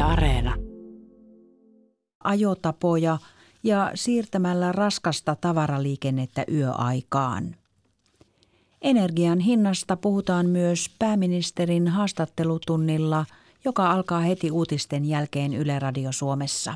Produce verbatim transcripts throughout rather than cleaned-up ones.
Areena. Ajotapoja ja siirtämällä raskasta tavaraliikennettä yöaikaan. Energian hinnasta puhutaan myös pääministerin haastattelutunnilla, joka alkaa heti uutisten jälkeen Yle Radio Suomessa.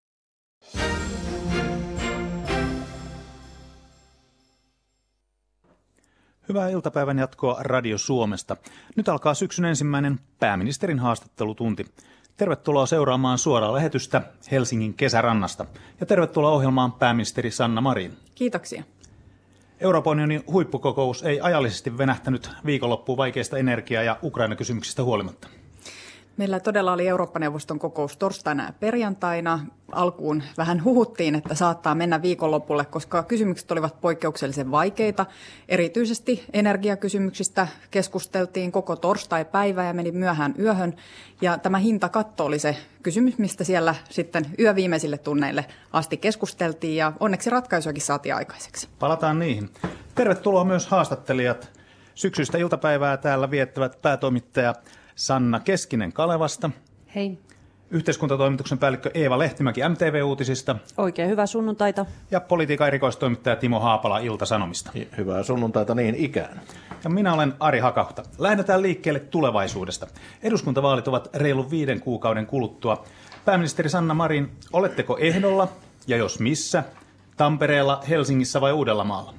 Hyvää iltapäivän jatkoa Radio Suomesta. Nyt alkaa syksyn ensimmäinen pääministerin haastattelutunti. Tervetuloa seuraamaan suoraa lähetystä Helsingin kesärannasta. Ja tervetuloa ohjelmaan pääministeri Sanna Marin. Kiitoksia. Euroopan unionin huippukokous ei ajallisesti venähtänyt viikonloppuun vaikeista energia- ja Ukraina-kysymyksistä huolimatta. Meillä todella oli Eurooppa-neuvoston kokous torstaina ja perjantaina. Alkuun vähän huhuttiin, että saattaa mennä viikonlopulle, koska kysymykset olivat poikkeuksellisen vaikeita. Erityisesti energiakysymyksistä keskusteltiin koko torstai-päivä ja meni myöhään yöhön. Ja tämä hintakatto oli se kysymys, mistä siellä sitten yöviimeisille tunneille asti keskusteltiin ja onneksi ratkaisuakin saatiin aikaiseksi. Palataan niihin. Tervetuloa myös haastattelijat. Syksyistä iltapäivää täällä viettävät päätoimittaja Sanna Keskinen Kalevasta. Hei. Yhteiskuntatoimituksen päällikkö Eeva Lehtimäki M T V-uutisista. Oikein hyvää sunnuntaita. Ja politiikan erikoistoimittaja Timo Haapala Ilta-Sanomista. Hyvää sunnuntaita niin ikään. Ja minä olen Ari Hakahta. Lähdetään liikkeelle tulevaisuudesta. Eduskuntavaalit ovat reilun viiden kuukauden kuluttua. Pääministeri Sanna Marin, oletteko ehdolla ja jos missä? Tampereella, Helsingissä vai Uudellamaalla?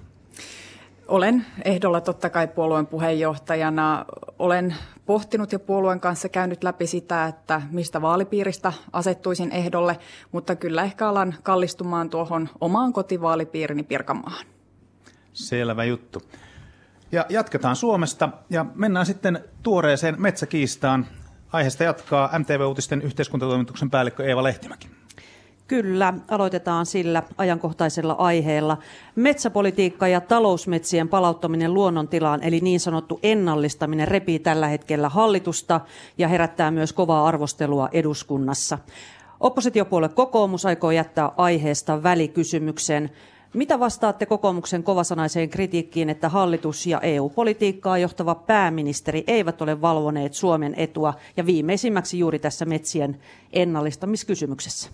Olen ehdolla totta kai puolueen puheenjohtajana. Olen pohtinut ja puolueen kanssa käynyt läpi sitä, että mistä vaalipiiristä asettuisin ehdolle, mutta kyllä ehkä alan kallistumaan tuohon omaan kotivaalipiirini Pirkanmaahan. Selvä juttu. Ja jatketaan Suomesta ja mennään sitten tuoreeseen metsäkiistaan. Aiheesta jatkaa M T V-uutisten yhteiskuntatoimituksen päällikkö Eeva Lehtimäki. Kyllä, aloitetaan sillä ajankohtaisella aiheella. Metsäpolitiikka ja talousmetsien palauttaminen luonnontilaan, eli niin sanottu ennallistaminen, repii tällä hetkellä hallitusta ja herättää myös kovaa arvostelua eduskunnassa. Oppositiopuolue kokoomus aikoo jättää aiheesta välikysymyksen. Mitä vastaatte kokoomuksen kovasanaiseen kritiikkiin, että hallitus ja E U-politiikkaa johtava pääministeri eivät ole valvoneet Suomen etua ja viimeisimmäksi juuri tässä metsien ennallistamiskysymyksessä?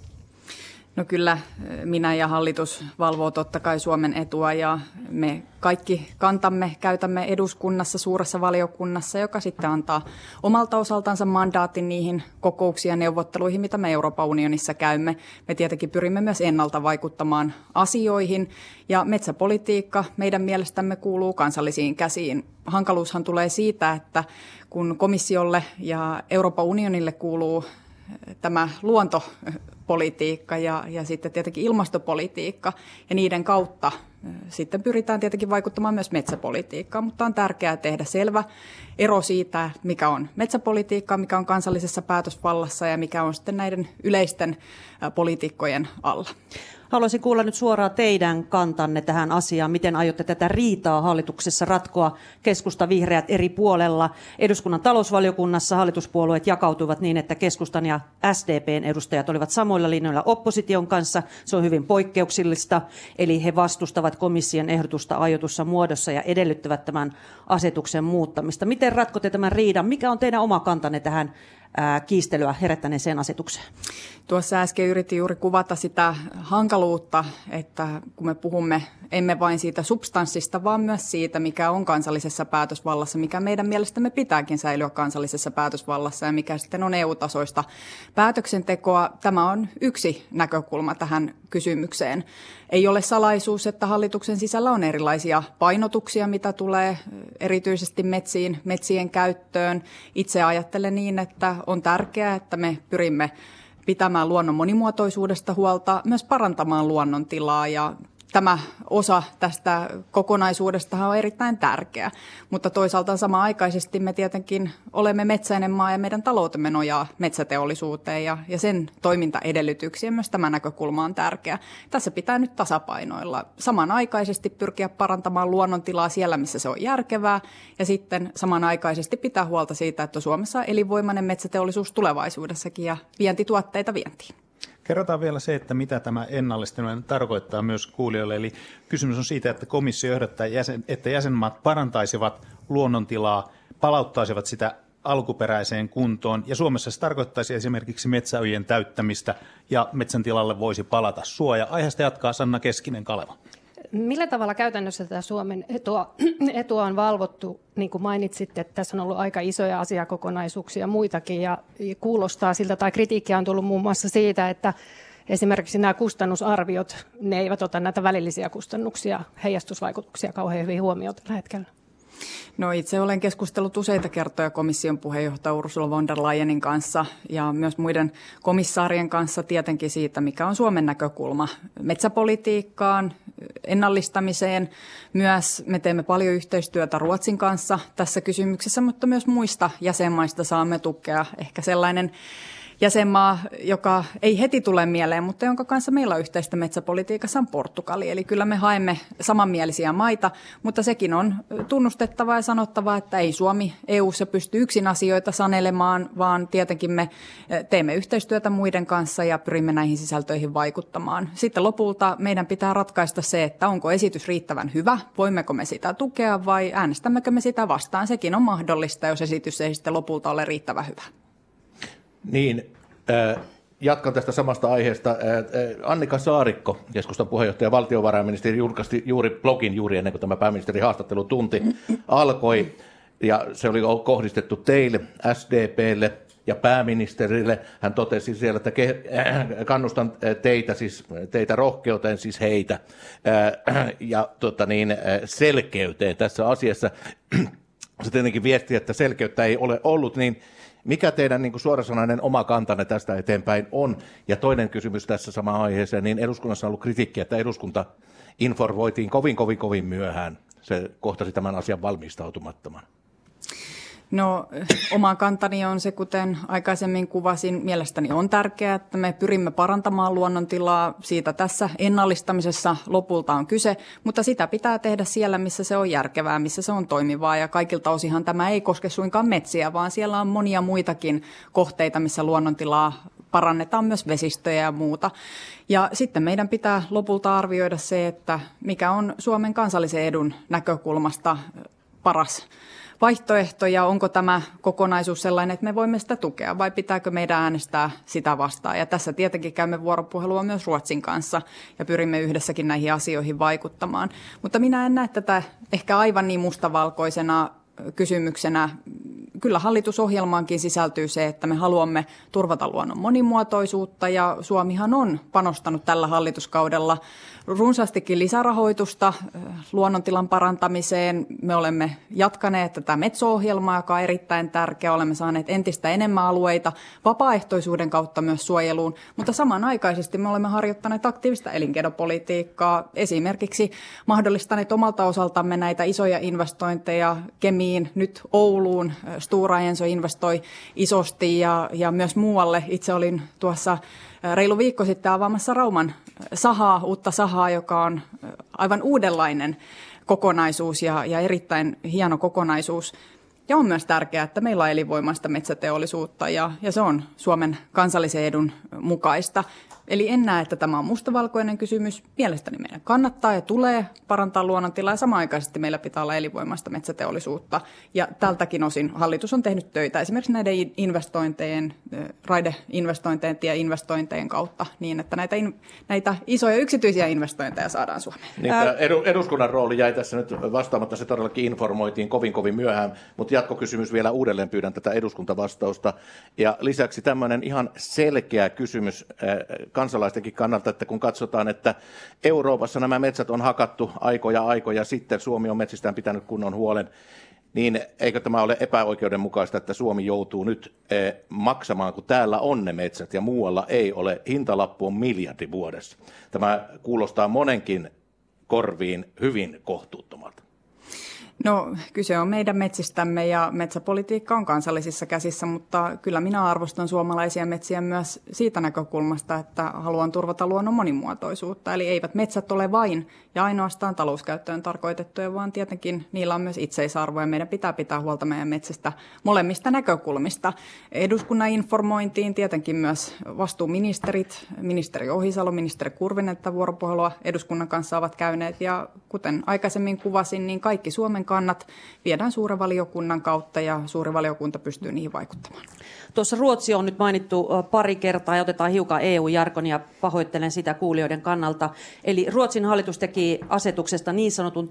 No kyllä minä ja hallitus valvoo totta kai Suomen etua ja me kaikki kantamme, käytämme eduskunnassa, suuressa valiokunnassa, joka sitten antaa omalta osaltansa mandaatin niihin kokouksiin ja neuvotteluihin, mitä me Euroopan unionissa käymme. Me tietenkin pyrimme myös ennalta vaikuttamaan asioihin ja metsäpolitiikka meidän mielestämme kuuluu kansallisiin käsiin. Hankaluushan tulee siitä, että kun komissiolle ja Euroopan unionille kuuluu tämä luontopolitiikka ja, ja sitten tietenkin ilmastopolitiikka ja niiden kautta sitten pyritään tietenkin vaikuttamaan myös metsäpolitiikkaan, mutta on tärkeää tehdä selvä ero siitä, mikä on metsäpolitiikkaa, mikä on kansallisessa päätösvallassa ja mikä on sitten näiden yleisten poliitikkojen alla. Haluaisin kuulla nyt suoraan teidän kantanne tähän asiaan. Miten aiotte tätä riitaa hallituksessa ratkoa? Keskusta, vihreät eri puolella. Eduskunnan talousvaliokunnassa hallituspuolueet jakautuivat niin, että keskustan ja S D P:n edustajat olivat samoilla linjoilla opposition kanssa. Se on hyvin poikkeuksellista. Eli he vastustavat komission ehdotusta aiotussa muodossa ja edellyttävät tämän asetuksen muuttamista. Miten ratkotte tämän riidan? Mikä on teidän oma kantanne tähän kiistelyä herättäneeseen asetukseen? Tuossa äsken yritin juuri kuvata sitä hankaluutta, että kun me puhumme emme vain siitä substanssista, vaan myös siitä, mikä on kansallisessa päätösvallassa, mikä meidän mielestämme pitääkin säilyä kansallisessa päätösvallassa ja mikä sitten on E U-tasoista päätöksentekoa. Tämä on yksi näkökulma tähän kysymykseen. Ei ole salaisuus, että hallituksen sisällä on erilaisia painotuksia, mitä tulee erityisesti metsiin, metsien käyttöön. Itse ajattelen niin, että on tärkeää, että me pyrimme pitämään luonnon monimuotoisuudesta huolta, myös parantamaan luonnon tilaa ja tämä osa tästä kokonaisuudesta on erittäin tärkeä, mutta toisaalta samanaikaisesti me tietenkin olemme metsäinen maa ja meidän taloutemme nojaa metsäteollisuuteen ja, ja sen toimintaedellytyksiä. Myös tämä näkökulma on tärkeä. Tässä pitää nyt tasapainoilla. Samanaikaisesti pyrkiä parantamaan luonnontilaa siellä, missä se on järkevää ja sitten samanaikaisesti pitää huolta siitä, että Suomessa on elinvoimainen metsäteollisuus tulevaisuudessakin ja vientituotteita vientiin. Kerrotaan vielä se, että mitä tämä ennallistaminen tarkoittaa myös kuulijoille. Eli kysymys on siitä, että komissio ehdottaa, että jäsenmaat parantaisivat luonnontilaa, palauttaisivat sitä alkuperäiseen kuntoon, ja Suomessa se tarkoittaisi esimerkiksi metsäojien täyttämistä, ja metsän tilalle voisi palata suoja. Aiheesta jatkaa Sanna Keskinen-Kaleva. Millä tavalla käytännössä tätä Suomen etua, etua on valvottu? Niin kuin mainitsitte, että tässä on ollut aika isoja asiakokonaisuuksia muitakin, ja kuulostaa siltä, tai kritiikkiä on tullut muun muassa siitä, että esimerkiksi nämä kustannusarviot, ne eivät ota näitä välillisiä kustannuksia, heijastusvaikutuksia kauhean hyvin huomioon tällä hetkellä. No itse olen keskustellut useita kertoja komission puheenjohtaja Ursula von der Leyenin kanssa ja myös muiden komissaarien kanssa tietenkin siitä, mikä on Suomen näkökulma metsäpolitiikkaan, ennallistamiseen. Myös me teemme paljon yhteistyötä Ruotsin kanssa tässä kysymyksessä, mutta myös muista jäsenmaista saamme tukea. Ehkä sellainen jäsenmaa, joka ei heti tule mieleen, mutta jonka kanssa meillä on yhteistä metsäpolitiikassa, on Portugali. Eli kyllä me haemme samanmielisiä maita, mutta sekin on tunnustettava ja sanottava, että ei Suomi E U:ssa pysty yksin asioita sanelemaan, vaan tietenkin me teemme yhteistyötä muiden kanssa ja pyrimme näihin sisältöihin vaikuttamaan. Sitten lopulta meidän pitää ratkaista se, että onko esitys riittävän hyvä, voimmeko me sitä tukea vai äänestämmekö me sitä vastaan. Sekin on mahdollista, jos esitys ei sitten lopulta ole riittävän hyvä. Niin, äh, jatkan tästä samasta aiheesta. Äh, Annika Saarikko, keskustan puheenjohtaja ja valtiovarainministeri, julkaisti juuri blogin juuri ennen kuin tämä pääministerin haastattelutunti alkoi. Ja se oli kohdistettu teille, S D P:lle ja pääministerille. Hän totesi siellä, että ke- äh, kannustan teitä, siis, teitä rohkeuteen, siis heitä, äh, ja tota niin, äh, selkeyteen tässä asiassa. Se tietenkin viesti, että selkeyttä ei ole ollut, niin mikä teidän niin kuin suorasanainen oma kantanne tästä eteenpäin on? Ja toinen kysymys tässä samaan aiheeseen, niin eduskunnassa on ollut kritiikkiä, että eduskunta informoitiin kovin, kovin, kovin myöhään. Se kohtasi tämän asian valmistautumattoman. No, oma kantani on se, kuten aikaisemmin kuvasin, mielestäni on tärkeää, että me pyrimme parantamaan luonnontilaa. Siitä tässä ennallistamisessa lopulta on kyse, mutta sitä pitää tehdä siellä, missä se on järkevää, missä se on toimivaa. Ja kaikilta osinhan tämä ei koske suinkaan metsiä, vaan siellä on monia muitakin kohteita, missä luonnontilaa parannetaan, myös vesistöjä ja muuta. Ja sitten meidän pitää lopulta arvioida se, että mikä on Suomen kansallisen edun näkökulmasta paras vaihtoehto ja onko tämä kokonaisuus sellainen, että me voimme sitä tukea vai pitääkö meidän äänestää sitä vastaan. Ja tässä tietenkin käymme vuoropuhelua myös Ruotsin kanssa ja pyrimme yhdessäkin näihin asioihin vaikuttamaan. Mutta minä en näe tätä ehkä aivan niin mustavalkoisena kysymyksenä. Kyllä hallitusohjelmaankin sisältyy se, että me haluamme turvata luonnon monimuotoisuutta ja Suomihan on panostanut tällä hallituskaudella runsaastikin lisärahoitusta luonnontilan parantamiseen. Me olemme jatkaneet tätä Metso-ohjelmaa, joka on erittäin tärkeä. Olemme saaneet entistä enemmän alueita vapaaehtoisuuden kautta myös suojeluun, mutta samanaikaisesti me olemme harjoittaneet aktiivista elinkeinopolitiikkaa, esimerkiksi mahdollistaneet omalta osaltamme näitä isoja investointeja Kemiin, nyt Ouluun. Stora Enso investoi isosti ja, ja myös muualle. Itse olin tuossa reilu viikko sitten avaamassa Rauman sahaa, uutta sahaa, joka on aivan uudenlainen kokonaisuus ja, ja erittäin hieno kokonaisuus. Ja on myös tärkeää, että meillä on elinvoimaista metsäteollisuutta ja, ja se on Suomen kansallisen edun mukaista. Eli en näe, että tämä on mustavalkoinen kysymys. Mielestäni meidän kannattaa ja tulee parantaa luonnontilaa ja samanaikaisesti meillä pitää olla elinvoimaista metsäteollisuutta. Ja tältäkin osin hallitus on tehnyt töitä esimerkiksi näiden investointejen, raideinvestointejen, tieinvestointejen kautta niin, että näitä, in, näitä isoja yksityisiä investointeja saadaan Suomeen. Niin, eduskunnan rooli jäi tässä nyt vastaamatta, se todellakin informoitiin kovin kovin myöhään, mutta jatkokysymys vielä uudelleen pyydän tätä eduskuntavastausta. Ja lisäksi tämmöinen ihan selkeä kysymys kansalaistenkin kannalta, että kun katsotaan, että Euroopassa nämä metsät on hakattu aikoja aikoja sitten, Suomi on metsistään pitänyt kunnon huolen, niin eikö tämä ole epäoikeudenmukaista, että Suomi joutuu nyt eh, maksamaan, kun täällä on ne metsät ja muualla ei ole, hintalappu on miljardi vuodessa. Tämä kuulostaa monenkin korviin hyvin kohtuuttomalta. No kyse on meidän metsistämme ja metsäpolitiikka on kansallisissa käsissä, mutta kyllä minä arvostan suomalaisia metsiä myös siitä näkökulmasta, että haluan turvata luonnon monimuotoisuutta. Eli eivät metsät ole vain ja ainoastaan talouskäyttöön tarkoitettuja, vaan tietenkin niillä on myös itseisarvo ja meidän pitää pitää huolta meidän metsästä molemmista näkökulmista. Eduskunnan informointiin tietenkin myös vastuuministerit, ministeri Ohisalo, ministeri Kurvinen, että vuoropuhelua eduskunnan kanssa ovat käyneet ja kuten aikaisemmin kuvasin, niin kaikki Suomen hallituksen kannat viedään suuren valiokunnan kautta ja suuri valiokunta pystyy niihin vaikuttamaan. Tuossa Ruotsi on nyt mainittu pari kertaa ja otetaan hiukan E U-jargonia, pahoittelen sitä kuulijoiden kannalta. Eli Ruotsin hallitus teki asetuksesta niin sanotun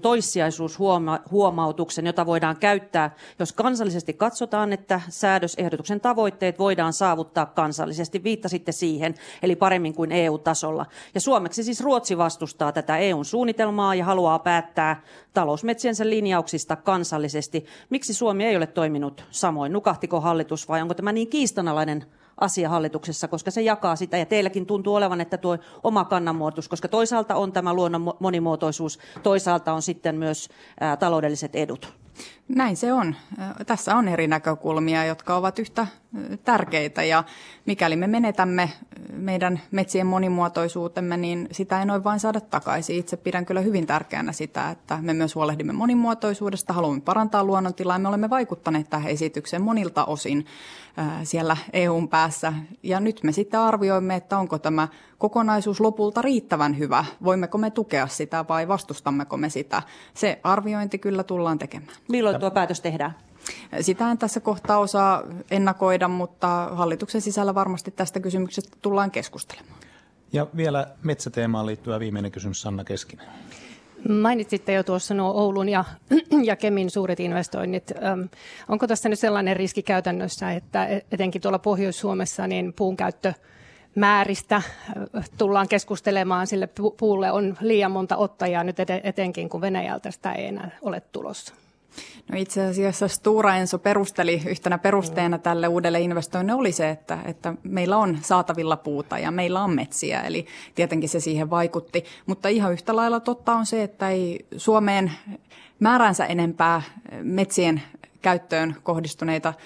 toissijaisuushuomautuksen, jota voidaan käyttää, jos kansallisesti katsotaan, että säädösehdotuksen tavoitteet voidaan saavuttaa kansallisesti. Viittasitte siihen, eli paremmin kuin E U-tasolla. Ja suomeksi siis Ruotsi vastustaa tätä E U:n suunnitelmaa ja haluaa päättää talousmetsiensä linjauksista kansallisesti. Miksi Suomi ei ole toiminut samoin? Nukahtiko hallitus vai onko tämä niin kiistanalainen asia hallituksessa, koska se jakaa sitä ja teilläkin tuntuu olevan, että tuo oma kannanmuotoisuus, koska toisaalta on tämä luonnon monimuotoisuus, toisaalta on sitten myös ää, taloudelliset edut. Näin se on. Tässä on eri näkökulmia, jotka ovat yhtä tärkeitä ja mikäli me menetämme meidän metsien monimuotoisuutemme, niin sitä ei noin vain saada takaisin. Itse pidän kyllä hyvin tärkeänä sitä, että me myös huolehdimme monimuotoisuudesta, haluamme parantaa luonnontilaa. Me olemme vaikuttaneet tähän esitykseen monilta osin siellä E U:n päässä ja nyt me sitten arvioimme, että onko tämä kokonaisuus lopulta riittävän hyvä. Voimmeko me tukea sitä vai vastustammeko me sitä? Se arviointi kyllä tullaan tekemään. Milloin tuo päätös tehdään? Sitä en tässä kohtaa osaa ennakoida, mutta hallituksen sisällä varmasti tästä kysymyksestä tullaan keskustelemaan. Ja vielä metsäteemaan liittyvä viimeinen kysymys, Sanna Keskinen. Mainitsitte jo tuossa nuo Oulun ja, ja Kemin suuret investoinnit. Öm, onko tässä nyt sellainen riski käytännössä, että etenkin tuolla Pohjois-Suomessa niin puun käyttö määristä tullaan keskustelemaan, sille puulle on liian monta ottajaa nyt etenkin, kun Venäjältä sitä ei enää ole tulossa? No itse asiassa Stora Enso perusteli yhtenä perusteena tälle uudelle investoinnille oli se, että, että meillä on saatavilla puuta ja meillä on metsiä, eli tietenkin se siihen vaikutti. Mutta ihan yhtä lailla totta on se, että ei Suomeen määränsä enempää metsien käyttöön kohdistuneita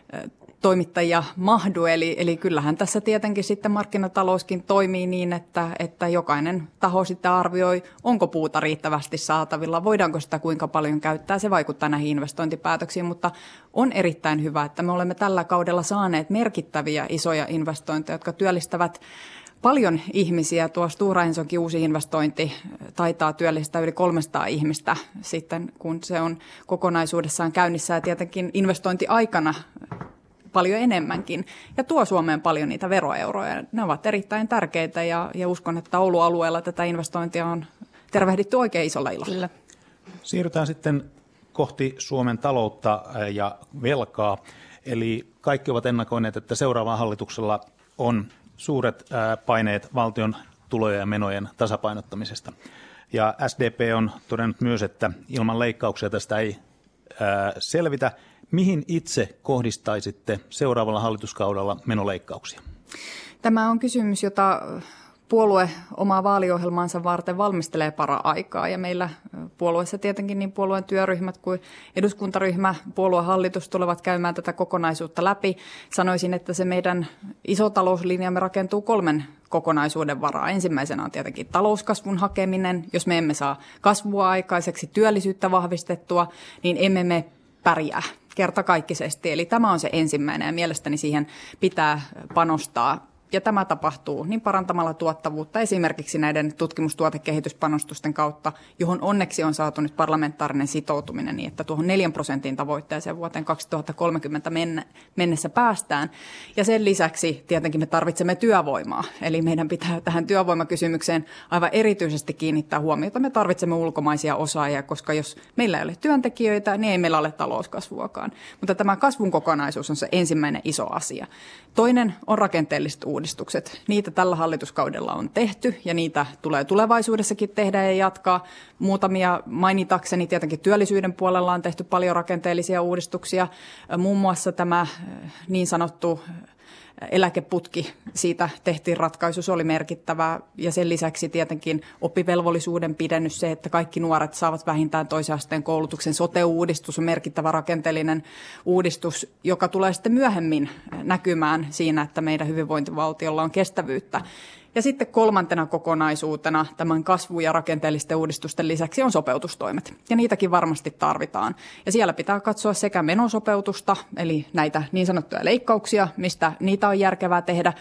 toimittajia mahdu, eli, eli kyllähän tässä tietenkin sitten markkinatalouskin toimii niin, että, että jokainen taho sitten arvioi, onko puuta riittävästi saatavilla, voidaanko sitä kuinka paljon käyttää, se vaikuttaa näihin investointipäätöksiin, mutta on erittäin hyvä, että me olemme tällä kaudella saaneet merkittäviä isoja investointeja, jotka työllistävät paljon ihmisiä. Tuo Stora Ensonkin uusi investointi taitaa työllistää yli kolmesataa ihmistä sitten, kun se on kokonaisuudessaan käynnissä ja tietenkin investointiaikana paljon enemmänkin ja tuo Suomeen paljon niitä veroeuroja. Ne ovat erittäin tärkeitä ja, ja uskon, että Oulun alueella tätä investointia on tervehditty oikein isolla ilolla. Kyllä. Siirrytään sitten kohti Suomen taloutta ja velkaa. Eli kaikki ovat ennakoineet, että seuraavalla hallituksella on suuret paineet valtion tulojen ja menojen tasapainottamisesta. Ja S D P on todennut myös, että ilman leikkauksia tästä ei selvitä. Mihin itse kohdistaisitte seuraavalla hallituskaudella menoleikkauksia? Tämä on kysymys, jota puolue omaa vaaliohjelmaansa varten valmistelee para-aikaa. Ja meillä puolueessa tietenkin niin puolueen työryhmät kuin eduskuntaryhmä, puoluehallitus tulevat käymään tätä kokonaisuutta läpi. Sanoisin, että se meidän iso talouslinjamme rakentuu kolmen kokonaisuuden varaa. Ensimmäisenä on tietenkin talouskasvun hakeminen. Jos me emme saa kasvua aikaiseksi, työllisyyttä vahvistettua, niin emme me pärjää kertakaikkisesti. Eli tämä on se ensimmäinen ja mielestäni siihen pitää panostaa. Ja tämä tapahtuu niin parantamalla tuottavuutta esimerkiksi näiden tutkimustuotekehityspanostusten kautta, johon onneksi on saatu nyt parlamentaarinen sitoutuminen niin, että tuohon neljän prosentin tavoitteeseen vuoteen kaksituhattakolmekymmentä mennessä päästään. Ja sen lisäksi tietenkin me tarvitsemme työvoimaa, eli meidän pitää tähän työvoimakysymykseen aivan erityisesti kiinnittää huomiota. Me tarvitsemme ulkomaisia osaajia, koska jos meillä ei ole työntekijöitä, niin ei meillä ole talouskasvuakaan. Mutta tämä kasvun kokonaisuus on se ensimmäinen iso asia. Toinen on rakenteelliset uudistukset. Niitä tällä hallituskaudella on tehty ja niitä tulee tulevaisuudessakin tehdä ja jatkaa. Muutamia mainitakseni tietenkin työllisyyden puolella on tehty paljon rakenteellisia uudistuksia. Muun muassa tämä niin sanottu eläkeputki, siitä tehtiin ratkaisu, se oli merkittävä ja sen lisäksi tietenkin oppivelvollisuuden pidennys, se, että kaikki nuoret saavat vähintään toisen asteen koulutuksen. Sote-uudistus on merkittävä rakenteellinen uudistus, joka tulee sitten myöhemmin näkymään siinä, että meidän hyvinvointivaltiolla on kestävyyttä. Ja sitten kolmantena kokonaisuutena tämän kasvu- ja rakenteellisten uudistusten lisäksi on sopeutustoimet. Ja niitäkin varmasti tarvitaan. Ja siellä pitää katsoa sekä menosopeutusta, eli näitä niin sanottuja leikkauksia, mistä niitä on järkevää tehdä.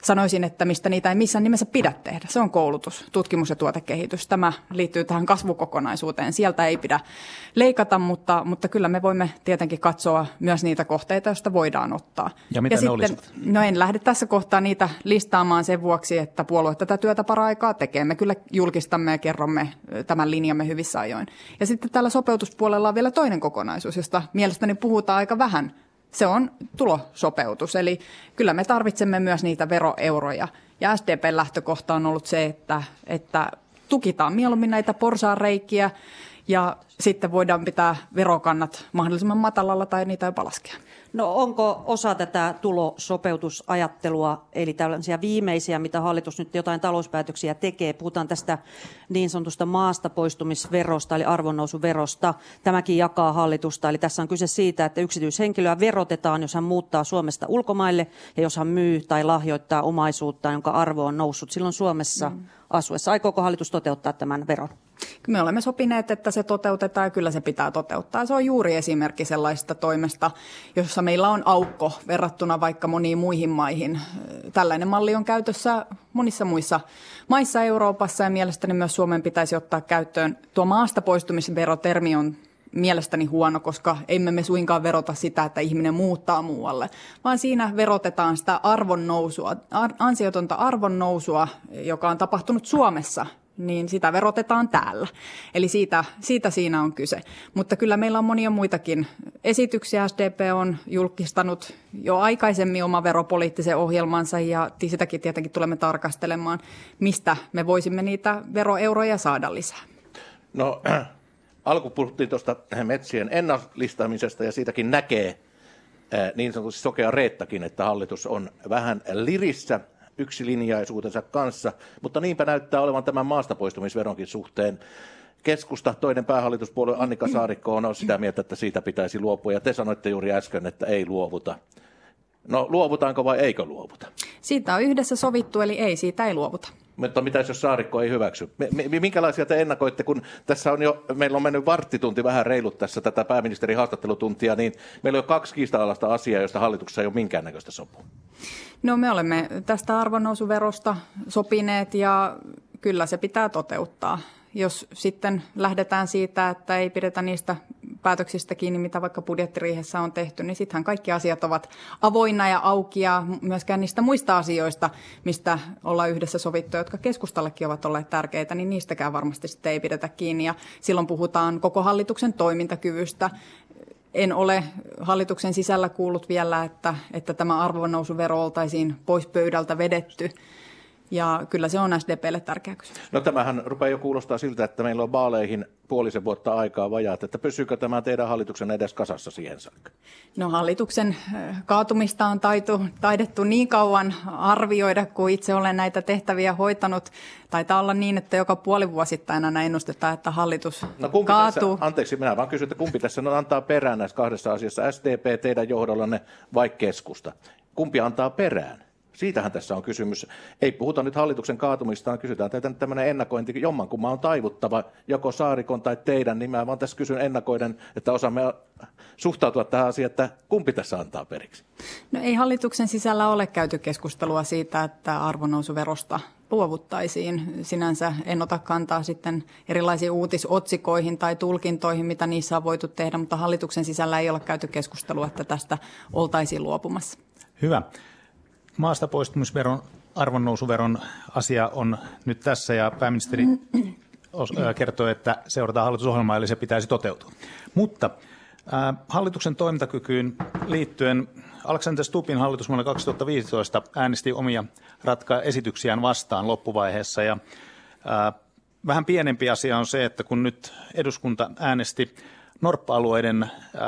sanoisin, että mistä niitä ei missään nimessä pidä tehdä. Se on koulutus, tutkimus ja tuotekehitys. Tämä liittyy tähän kasvukokonaisuuteen. Sieltä ei pidä leikata, mutta, mutta kyllä me voimme tietenkin katsoa myös niitä kohteita, joista voidaan ottaa. Ja mitä ja ne sitten, olisivat? No en lähde tässä kohtaa niitä listaamaan sen vuoksi, että puolue tätä työtä paraikaa tekee. Me kyllä julkistamme ja kerromme tämän linjamme hyvissä ajoin. Ja sitten täällä sopeutuspuolella on vielä toinen kokonaisuus, josta mielestäni puhutaan aika vähän. Se on tulosopeutus, eli kyllä me tarvitsemme myös niitä veroeuroja. Ja S D P:n lähtökohta on ollut se, että, että tukitaan mieluummin näitä porsaanreikiä ja sitten voidaan pitää verokannat mahdollisimman matalalla tai niitä jopa laskea. No onko osa tätä tulosopeutusajattelua, eli tällaisia viimeisiä, mitä hallitus nyt jotain talouspäätöksiä tekee, puhutaan tästä niin sanotusta maasta poistumisverosta, eli arvonnousuverosta. Tämäkin jakaa hallitusta, eli tässä on kyse siitä, että yksityishenkilöä verotetaan, jos hän muuttaa Suomesta ulkomaille ja jos hän myy tai lahjoittaa omaisuutta, jonka arvo on noussut silloin Suomessa mm. asuessa. Aikooko hallitus toteuttaa tämän veron? Me olemme sopineet, että se toteutetaan ja kyllä se pitää toteuttaa. Se on juuri esimerkki sellaisesta toimesta, jossa meillä on aukko verrattuna vaikka moniin muihin maihin. Tällainen malli on käytössä monissa muissa maissa Euroopassa ja mielestäni myös Suomen pitäisi ottaa käyttöön. Tuo maasta poistumisverotermi on mielestäni huono, koska emme me suinkaan verota sitä, että ihminen muuttaa muualle, vaan siinä verotetaan sitä arvonnousua, ansiotonta arvonnousua, joka on tapahtunut Suomessa, niin sitä verotetaan täällä. Eli siitä, siitä siinä on kyse. Mutta kyllä meillä on monia muitakin esityksiä. S D P on julkistanut jo aikaisemmin oma veropoliittisen ohjelmansa ja sitäkin tietenkin tulemme tarkastelemaan, mistä me voisimme niitä veroeuroja saada lisää. No alku puhuttiin tuosta metsien ennallistamisesta ja siitäkin näkee niin sanotusti sokea Reettakin, että hallitus on vähän lirissä yksilinjaisuutensa kanssa, mutta niinpä näyttää olevan tämän maastapoistumisveronkin suhteen. Keskusta, toinen päähallituspuolue Annika Saarikko on sitä mieltä, että siitä pitäisi luopua, ja te sanoitte juuri äsken, että ei luovuta. No luovutaanko vai eikö luovuta? Siitä on yhdessä sovittu, eli ei, siitä ei luovuta. Mutta mitäs jos Saarikko ei hyväksy? Minkälaisia te ennakoitte, kun tässä on jo, meillä on mennyt varttitunti vähän reilut tässä tätä pääministerin haastattelutuntia, niin meillä on kaksi kiista-alaista asiaa, josta hallituksessa ei ole minkäännäköistä sopua. No me olemme tästä arvonnousuverosta sopineet ja kyllä se pitää toteuttaa. Jos sitten lähdetään siitä, että ei pidetä niistä päätöksistä kiinni, mitä vaikka budjettiriihessä on tehty, niin sittenhän kaikki asiat ovat avoinna ja auki ja myöskään niistä muista asioista, mistä ollaan yhdessä sovittu, jotka keskustallekin ovat olleet tärkeitä, niin niistäkään varmasti sitten ei pidetä kiinni. Ja silloin puhutaan koko hallituksen toimintakyvystä. En ole hallituksen sisällä kuullut vielä, että, että tämä arvonnousuvero oltaisiin pois pöydältä vedetty. Ja kyllä se on S D P:lle tärkeä kysymys. No tämähän rupeaa jo kuulostaa siltä, että meillä on vaaleihin puolisen vuotta aikaa vajaat, että pysyykö tämä teidän hallituksen edes kasassa siihen saakka? No hallituksen kaatumista on taitu, taidettu niin kauan arvioida, kun itse olen näitä tehtäviä hoitanut. Taitaa olla niin, että joka puolivuosittain aina ennustetaan, että hallitus no, kumpi kaatuu. Tässä, anteeksi, minä vaan kysyn, että kumpi tässä antaa perään näissä kahdessa asiassa, S D P teidän johdollanne vai keskusta? Kumpi antaa perään? Siitähän tässä on kysymys. Ei puhuta nyt hallituksen kaatumistaan, kysytään teiltä nyt tämmöinen ennakointi, jommankumman on taivuttava, joko Saarikon tai teidän, niin mä vaan tässä kysyn ennakoiden, että osaamme suhtautua tähän asiaan, että kumpi tässä antaa periksi? No ei hallituksen sisällä ole käyty keskustelua siitä, että arvonnousuverosta luovuttaisiin. Sinänsä en ota kantaa sitten erilaisiin uutisotsikoihin tai tulkintoihin, mitä niissä on voitu tehdä, mutta hallituksen sisällä ei ole käyty keskustelua, että tästä oltaisiin luopumassa. Hyvä. Maasta poistumisveron, arvonnousuveron asia on nyt tässä ja pääministeri kertoi, että seurataan hallitusohjelmaa, eli se pitäisi toteutua. Mutta äh, hallituksen toimintakykyyn liittyen Alexander Stubbin hallitus vuonna kaksituhattaviisitoista äänesti omia ratka-esityksiään vastaan loppuvaiheessa. Ja, äh, vähän pienempi asia on se, että kun nyt eduskunta äänesti norppa-alueiden äh,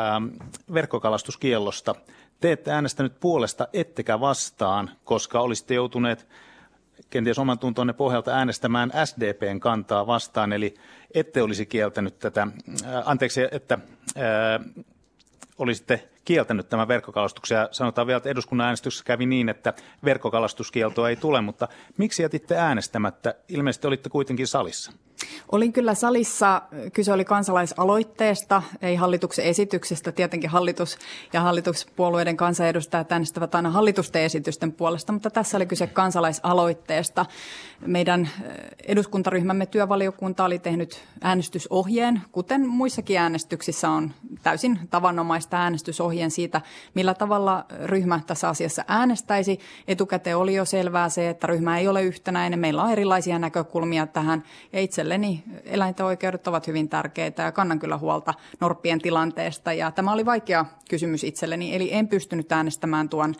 verkkokalastuskiellosta, te ette äänestänyt puolesta ettekä vastaan, koska olisitte joutuneet kenties oman tuntonne pohjalta äänestämään S D P:n kantaa vastaan, eli ette olisi kieltänyt tätä, äh, anteeksi, että äh, olisitte kieltänyt tämän verkkokalastuksen. Ja sanotaan vielä, että eduskunnan äänestyksessä kävi niin, että verkkokalastuskieltoa ei tule, mutta miksi jätitte äänestämättä? Ilmeisesti olitte kuitenkin salissa. Olin kyllä salissa, kyse oli kansalaisaloitteesta, ei hallituksen esityksestä. Tietenkin hallitus ja hallituspuolueiden kansanedustajat äänestävät aina hallitusten esitysten puolesta, mutta tässä oli kyse kansalaisaloitteesta. Meidän eduskuntaryhmämme työvaliokunta oli tehnyt äänestysohjeen, kuten muissakin äänestyksissä on täysin tavanomaista äänestysohjeen siitä, millä tavalla ryhmä tässä asiassa äänestäisi. Etukäteen oli jo selvää se, että ryhmä ei ole yhtenäinen, meillä on erilaisia näkökulmia tähän ja itselleni eläinten oikeudet ovat hyvin tärkeitä ja kannan kyllä huolta norppien tilanteesta. Ja tämä oli vaikea kysymys itselleni, eli en pystynyt äänestämään tuon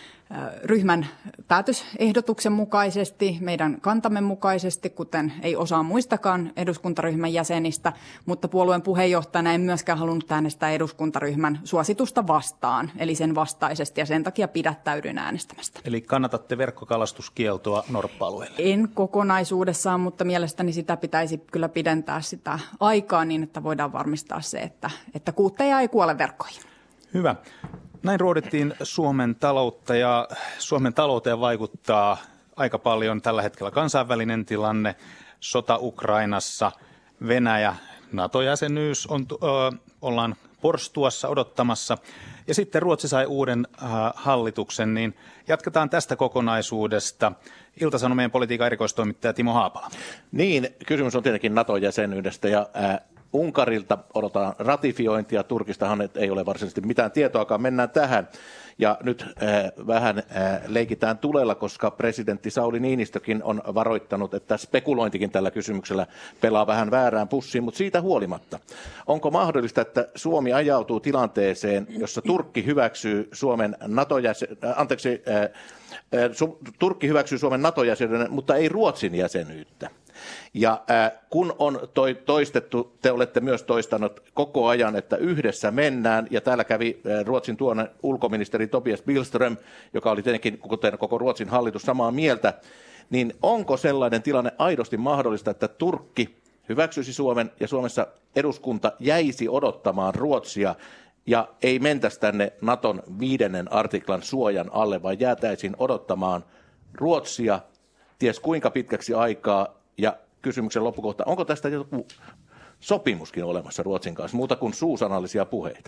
ryhmän päätösehdotuksen mukaisesti, meidän kantamme mukaisesti, kuten ei osaa muistakaan eduskuntaryhmän jäsenistä, mutta puolueen puheenjohtajana en myöskään halunnut äänestää eduskuntaryhmän suositusta vastaan, eli sen vastaisesti, ja sen takia pidättäydyin äänestämästä. Eli kannatatte verkkokalastuskieltoa norppa-alueelle? En kokonaisuudessaan, mutta mielestäni sitä pitäisi kyllä pidentää sitä aikaa niin, että voidaan varmistaa se, että, että kuutteja ei kuole verkkoihin. Hyvä. Näin ruodittiin Suomen taloutta ja Suomen talouteen vaikuttaa aika paljon tällä hetkellä kansainvälinen tilanne, sota Ukrainassa, Venäjä, NATO-jäsenyys on, ö, ollaan porstuassa odottamassa ja sitten Ruotsi sai uuden ö, hallituksen, niin jatketaan tästä kokonaisuudesta. Ilta-Sanomien politiikan erikoistoimittaja Timo Haapala. Niin, kysymys on tietenkin NATO-jäsenyydestä ja äh, Unkarilta odotetaan ratifiointia, Turkistahan ei ole varsinaisesti mitään tietoakaan, mennään tähän. Ja nyt äh, vähän äh, leikitään tulella, koska presidentti Sauli Niinistökin on varoittanut, että spekulointikin tällä kysymyksellä pelaa vähän väärään pussiin, mutta siitä huolimatta. Onko mahdollista, että Suomi ajautuu tilanteeseen, jossa Turkki hyväksyy Suomen NATO-jäsen, äh, anteeksi, äh, äh, su, Turkki hyväksyy Suomen NATO-jäsenyyden, mutta ei Ruotsin jäsenyyttä? Ja äh, kun on toi, toistettu, te olette myös toistanut koko ajan, että yhdessä mennään, ja täällä kävi äh, Ruotsin tuonne ulkoministeri Tobias Billström, joka oli tietenkin kuten koko Ruotsin hallitus samaa mieltä, niin onko sellainen tilanne aidosti mahdollista, että Turkki hyväksyisi Suomen ja Suomessa eduskunta jäisi odottamaan Ruotsia ja ei mentäisi tänne Naton viidennen artiklan suojan alle, vaan jäätäisiin odottamaan Ruotsia ties kuinka pitkäksi aikaa. Ja kysymyksen loppukohta, onko tästä joku sopimuskin olemassa Ruotsin kanssa, muuta kuin suusanallisia puheita?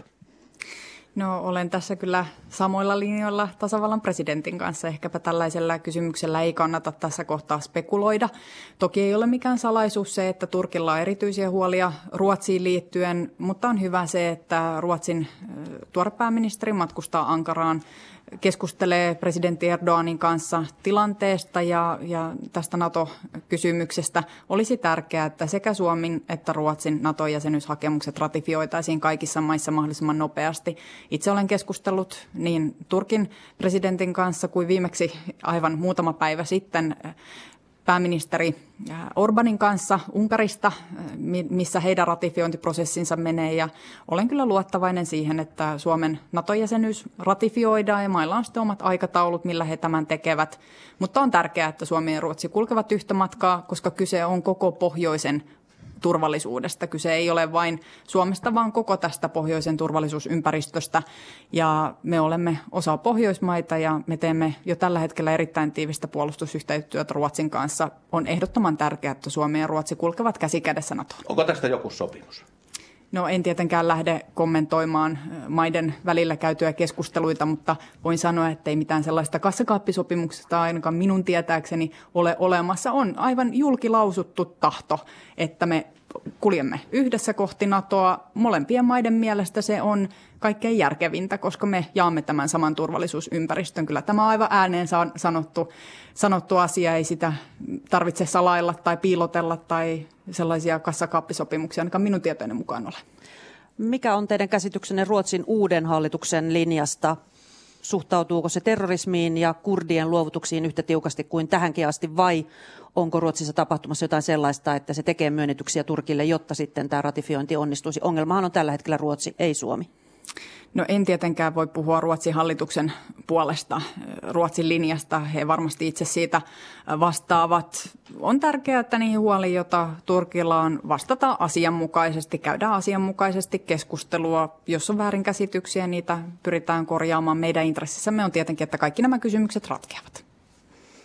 No olen tässä kyllä samoilla linjoilla tasavallan presidentin kanssa. Ehkäpä tällaisella kysymyksellä ei kannata tässä kohtaa spekuloida. Toki ei ole mikään salaisuus se, että Turkilla on erityisiä huolia Ruotsiin liittyen, mutta on hyvä se, että Ruotsin tuore pääministeri matkustaa Ankaraan, keskustelee presidentti Erdoganin kanssa tilanteesta ja, ja tästä NATO-kysymyksestä. Olisi tärkeää, että sekä Suomen että Ruotsin NATO-jäsenyyshakemukset ratifioitaisiin kaikissa maissa mahdollisimman nopeasti. Itse olen keskustellut niin Turkin presidentin kanssa kuin viimeksi aivan muutama päivä sitten pääministeri Orbanin kanssa Unkarista, missä heidän ratifiointiprosessinsa menee. Ja olen kyllä luottavainen siihen, että Suomen NATO-jäsenyys ratifioidaan ja mailla on sitten omat aikataulut, millä he tämän tekevät. Mutta on tärkeää, että Suomi ja Ruotsi kulkevat yhtä matkaa, koska kyse on koko pohjoisen turvallisuudesta. Kyse ei ole vain Suomesta, vaan koko tästä pohjoisen turvallisuusympäristöstä. Ja me olemme osa Pohjoismaita ja me teemme jo tällä hetkellä erittäin tiivistä puolustusyhteistyötä Ruotsin kanssa. On ehdottoman tärkeää, että Suomi ja Ruotsi kulkevat käsi kädessä NATOon. Onko tästä joku sopimus? No en tietenkään lähde kommentoimaan maiden välillä käytyjä keskusteluita, mutta voin sanoa, että ei mitään sellaista kassakaappisopimuksesta ainakaan minun tietääkseni ole olemassa. On aivan julkilausuttu tahto, että me kuljemme yhdessä kohti NATOa. Molempien maiden mielestä se on kaikkein järkevintä, koska me jaamme tämän saman turvallisuusympäristön. Kyllä tämä on aivan ääneen sanottu, sanottu asia, ei sitä tarvitse salailla tai piilotella tai sellaisia kassakaappisopimuksia ainakaan minun tietojeni mukaan ole. Mikä on teidän käsityksenne Ruotsin uuden hallituksen linjasta? Suhtautuuko se terrorismiin ja kurdien luovutuksiin yhtä tiukasti kuin tähänkin asti vai onko Ruotsissa tapahtumassa jotain sellaista, että se tekee myönnytyksiä Turkille, jotta sitten tämä ratifiointi onnistuisi? Ongelmahan on tällä hetkellä Ruotsi, ei Suomi. No en tietenkään voi puhua Ruotsin hallituksen puolesta, Ruotsin linjasta. He varmasti itse siitä vastaavat. On tärkeää, että niihin huoliin, joita Turkilla on, vastata asianmukaisesti, käydään asianmukaisesti keskustelua. Jos on väärinkäsityksiä, niitä pyritään korjaamaan. Meidän intressissämme on tietenkin, että kaikki nämä kysymykset ratkeavat.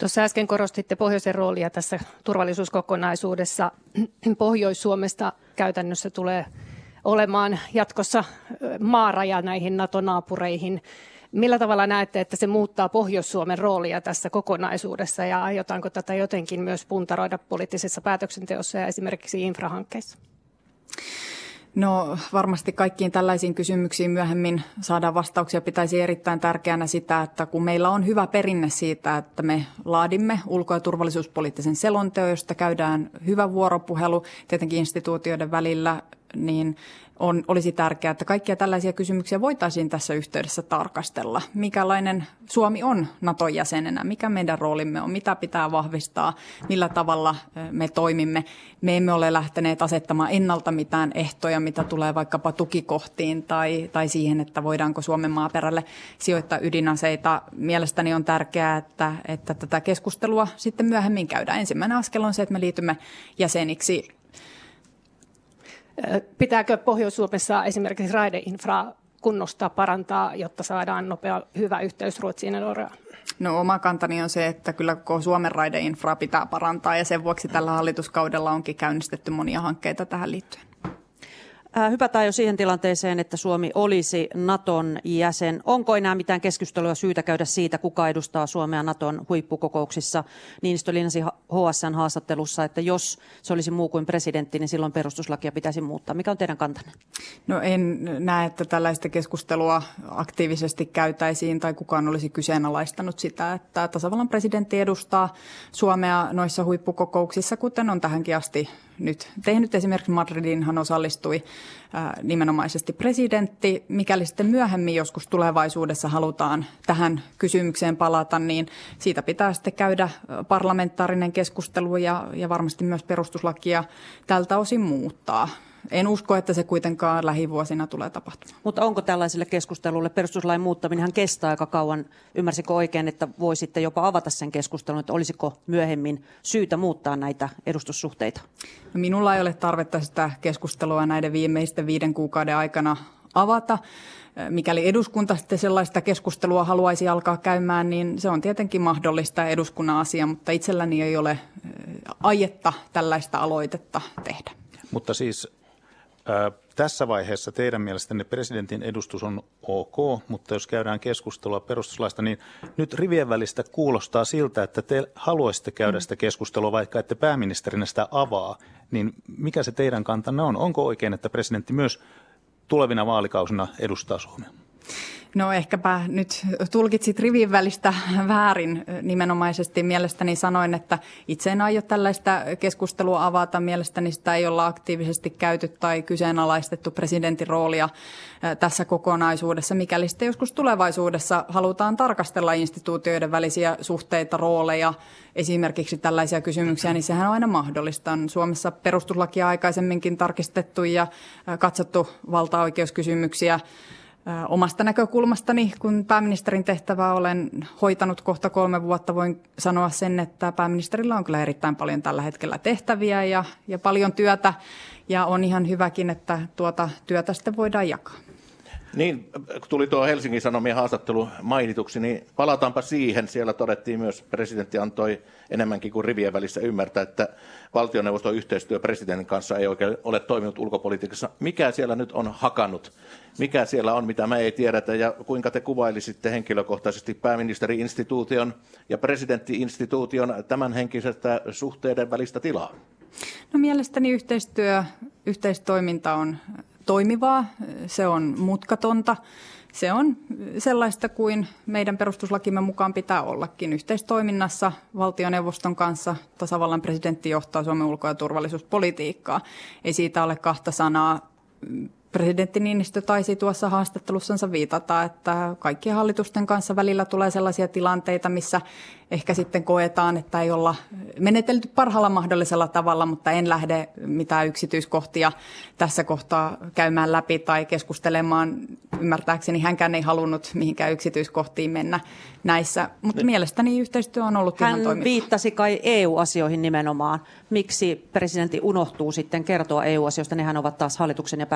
Tuossa äsken korostitte pohjoisen roolia tässä turvallisuuskokonaisuudessa. Pohjois-Suomesta käytännössä tulee olemaan jatkossa maaraja näihin NATO-naapureihin. Millä tavalla näette, että se muuttaa Pohjois-Suomen roolia tässä kokonaisuudessa ja aiotaanko tätä jotenkin myös puntaroida poliittisessa päätöksenteossa ja esimerkiksi infrahankkeissa? No varmasti kaikkiin tällaisiin kysymyksiin myöhemmin saadaan vastauksia. Pitäisi erittäin tärkeänä sitä, että kun meillä on hyvä perinne siitä, että me laadimme ulko- ja turvallisuuspoliittisen selonteon, josta käydään hyvä vuoropuhelu tietenkin instituutioiden välillä, niin on, olisi tärkeää, että kaikkia tällaisia kysymyksiä voitaisiin tässä yhteydessä tarkastella. Mikälainen Suomi on Naton jäsenenä, mikä meidän roolimme on, mitä pitää vahvistaa, millä tavalla me toimimme. Me emme ole lähteneet asettamaan ennalta mitään ehtoja, mitä tulee vaikkapa tukikohtiin tai, tai siihen, että voidaanko Suomen maaperälle sijoittaa ydinaseita. Mielestäni on tärkeää, että, että tätä keskustelua sitten myöhemmin käydään. Ensimmäinen askel on se, että me liitymme jäseniksi. Pitääkö Pohjois-Suomessa esimerkiksi raideinfraa kunnostaa, parantaa, jotta saadaan nopea, hyvä yhteys Ruotsiin ja Norjaan? No oma kantani on se, että kyllä koko Suomen raideinfraa pitää parantaa ja sen vuoksi tällä hallituskaudella onkin käynnistetty monia hankkeita tähän liittyen. Hypätään jo siihen tilanteeseen, että Suomi olisi Naton jäsen. Onko enää mitään keskustelua syytä käydä siitä, kuka edustaa Suomea Naton huippukokouksissa? Niinistö linjasi H S N-haastattelussa, että jos se olisi muu kuin presidentti, niin silloin perustuslakia pitäisi muuttaa. Mikä on teidän kantanne? No en näe, että tällaista keskustelua aktiivisesti käytäisiin tai kukaan olisi kyseenalaistanut sitä, että tasavallan presidentti edustaa Suomea noissa huippukokouksissa, kuten on tähänkin asti nyt tehnyt. Esimerkiksi Madridinhan osallistui ää, nimenomaisesti presidentti. Mikäli sitten myöhemmin joskus tulevaisuudessa halutaan tähän kysymykseen palata, niin siitä pitää sitten käydä parlamentaarinen keskustelu ja, ja varmasti myös perustuslakia tältä osin muuttaa. En usko, että se kuitenkaan lähivuosina tulee tapahtumaan. Mutta onko tällaiselle keskustelulle perustuslain muuttaminenhan kestää aika kauan? Ymmärsikö oikein, että voi sitten jopa avata sen keskustelun, että olisiko myöhemmin syytä muuttaa näitä edustussuhteita? Minulla ei ole tarvetta sitä keskustelua näiden viimeisten viiden kuukauden aikana avata. Mikäli eduskunta sitten sellaista keskustelua haluaisi alkaa käymään, niin se on tietenkin mahdollista eduskunnan asia, mutta itselläni ei ole aietta tällaista aloitetta tehdä. Mutta siis äh, tässä vaiheessa teidän mielestänne presidentin edustus on ok, mutta jos käydään keskustelua perustuslaista, niin nyt rivien välistä kuulostaa siltä, että te haluaisitte käydä sitä keskustelua, vaikka ette pääministerinä sitä avaa, niin mikä se teidän kantanne on? Onko oikein, että presidentti myös tulevina vaalikausina edustaa Suomea? No ehkäpä nyt tulkitsit rivien välistä väärin. Nimenomaisesti mielestäni sanoin, että itse en aio tällaista keskustelua avata. Mielestäni sitä ei olla aktiivisesti käyty tai kyseenalaistettu presidentin roolia tässä kokonaisuudessa. Mikäli sitten joskus tulevaisuudessa halutaan tarkastella instituutioiden välisiä suhteita, rooleja, esimerkiksi tällaisia kysymyksiä, niin sehän on aina mahdollista. On Suomessa perustuslakia aikaisemminkin tarkistettu ja katsottu valtaoikeuskysymyksiä. Omasta näkökulmastani, kun pääministerin tehtävää olen hoitanut kohta kolme vuotta, voin sanoa sen, että pääministerillä on kyllä erittäin paljon tällä hetkellä tehtäviä ja, ja paljon työtä. Ja on ihan hyväkin, että tuota työtä sitten voidaan jakaa. Niin, kun tuli tuo Helsingin Sanomien haastattelu mainituksi, niin palataanpa siihen. Siellä todettiin myös, presidentti antoi enemmänkin kuin rivien välissä ymmärtää, että valtioneuvoston yhteistyö presidentin kanssa ei oikein ole toiminut ulkopolitiikassa. Mikä siellä nyt on hakannut? Mikä siellä on, mitä me ei tiedetä, ja kuinka te kuvailisitte henkilökohtaisesti pääministeri-instituution ja presidentti-instituution tämänhenkisestä suhteiden välistä tilaa? No mielestäni yhteistyö, yhteistoiminta on toimivaa, se on mutkatonta, se on sellaista kuin meidän perustuslakimme mukaan pitää ollakin. Yhteistoiminnassa valtioneuvoston kanssa tasavallan presidentti johtaa Suomen ulko- ja turvallisuuspolitiikkaa. Ei siitä ole kahta sanaa. Presidentti Niinistö taisi tuossa haastattelussansa viitata, että kaikkien hallitusten kanssa välillä tulee sellaisia tilanteita, missä ehkä sitten koetaan, että ei olla menetelty parhaalla mahdollisella tavalla, mutta en lähde mitään yksityiskohtia tässä kohtaa käymään läpi tai keskustelemaan. Ymmärtääkseni hänkään ei halunnut mihinkään yksityiskohtiin mennä näissä, mutta ne. Mielestäni yhteistyö on ollut Hän ihan toimivaa. Hän viittasi kai E U-asioihin nimenomaan. Miksi presidentti unohtuu sitten kertoa E U-asioista? Nehän ovat taas hallituksen ja pääministerin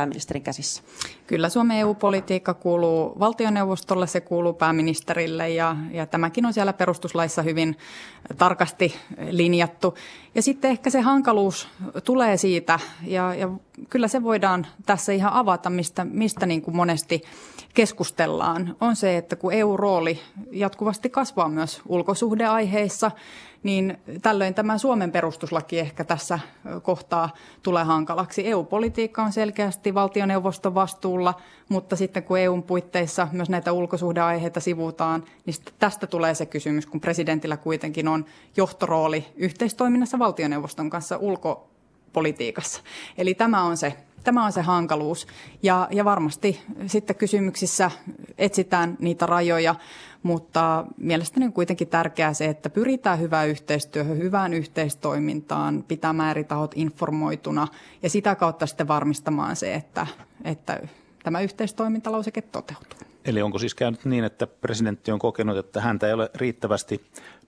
käsissä? Kyllä Suomen E U-politiikka kuuluu valtioneuvostolle, se kuuluu pääministerille ja, ja tämäkin on siellä perustuslaissa hyvin tarkasti linjattu. Ja sitten ehkä se hankaluus tulee siitä ja, ja kyllä se voidaan tässä ihan avata, mistä, mistä niin kuin monesti keskustellaan, on se, että kun E U-rooli jatkuvasti kasvaa myös ulkosuhdeaiheissa, niin tällöin tämä Suomen perustuslaki ehkä tässä kohtaa tulee hankalaksi. E U-politiikka on selkeästi valtioneuvoston vastuulla, mutta sitten kun E U:n puitteissa myös näitä ulkosuhdeaiheita sivutaan, niin tästä tulee se kysymys, kun presidentillä kuitenkin on johtorooli yhteistoiminnassa valtioneuvoston kanssa ulkopolitiikassa. Eli tämä on se Tämä on se hankaluus ja, ja varmasti sitten kysymyksissä etsitään niitä rajoja, mutta mielestäni on kuitenkin tärkeää se, että pyritään hyvään yhteistyöhön, hyvään yhteistoimintaan, pitämään eri tahot informoituna ja sitä kautta sitten varmistamaan se, että, että tämä yhteistoimintalauseke toteutuu. Eli onko siis käynyt niin, että presidentti on kokenut, että häntä ei ole riittävästi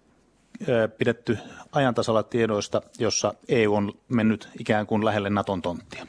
pidetty ajantasalla tiedoista, jossa E U on mennyt ikään kuin lähelle Naton tonttia?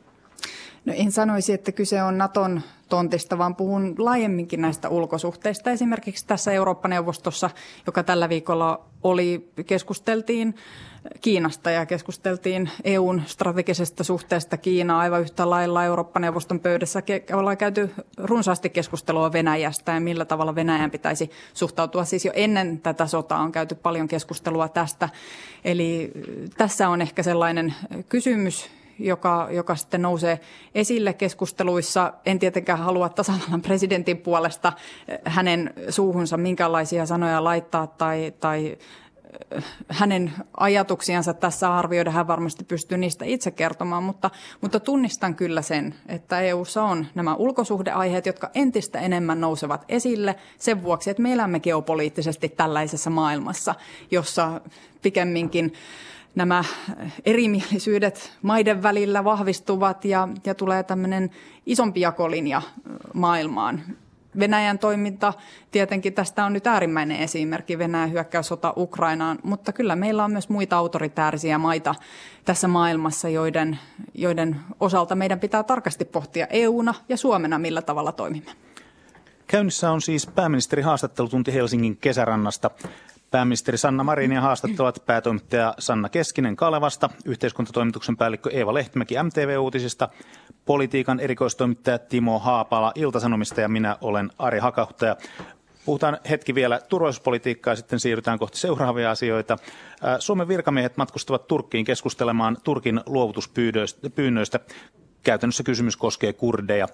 No en sanoisi, että kyse on Naton tontista, vaan puhun laajemminkin näistä ulkosuhteista. Esimerkiksi tässä Eurooppa-neuvostossa, joka tällä viikolla oli, keskusteltiin Kiinasta ja keskusteltiin E U:n strategisesta suhteesta Kiinaan aivan yhtä lailla Eurooppa-neuvoston pöydässä. Ollaan käyty runsaasti keskustelua Venäjästä ja millä tavalla Venäjän pitäisi suhtautua. Siis jo ennen tätä sotaa on käyty paljon keskustelua tästä. Eli tässä on ehkä sellainen kysymys, Joka, joka sitten nousee esille keskusteluissa. En tietenkään halua tasavallan presidentin puolesta hänen suuhunsa minkälaisia sanoja laittaa tai, tai hänen ajatuksiansa tässä arvioida. Hän varmasti pystyy niistä itse kertomaan, mutta, mutta tunnistan kyllä sen, että E U:ssa on nämä ulkosuhdeaiheet, jotka entistä enemmän nousevat esille sen vuoksi, että me elämme geopoliittisesti tällaisessa maailmassa, jossa pikemminkin nämä erimielisyydet maiden välillä vahvistuvat ja, ja tulee tämmöinen isompi jakolinja maailmaan. Venäjän toiminta tietenkin tästä on nyt äärimmäinen esimerkki, Venäjän hyökkäyssota Ukrainaan, mutta kyllä meillä on myös muita autoritäärisiä maita tässä maailmassa, joiden, joiden osalta meidän pitää tarkasti pohtia E U:na ja Suomena, millä tavalla toimimme. Käynnissä on siis pääministeri haastattelutunti Helsingin Kesärannasta. Pääministeri Sanna Marinia haastattelevat päätoimittaja Sanna Keskinen Kalevasta, yhteiskuntatoimituksen päällikkö Eeva Lehtimäki M T V-uutisista, politiikan erikoistoimittaja Timo Haapala Ilta-Sanomista ja minä olen Ari Hakahtaja. Puhutaan hetki vielä turvallisuuspolitiikkaa ja sitten siirrytään kohti seuraavia asioita. Suomen virkamiehet matkustavat Turkkiin keskustelemaan Turkin luovutuspyynnöistä. Käytännössä kysymys koskee kurdeja.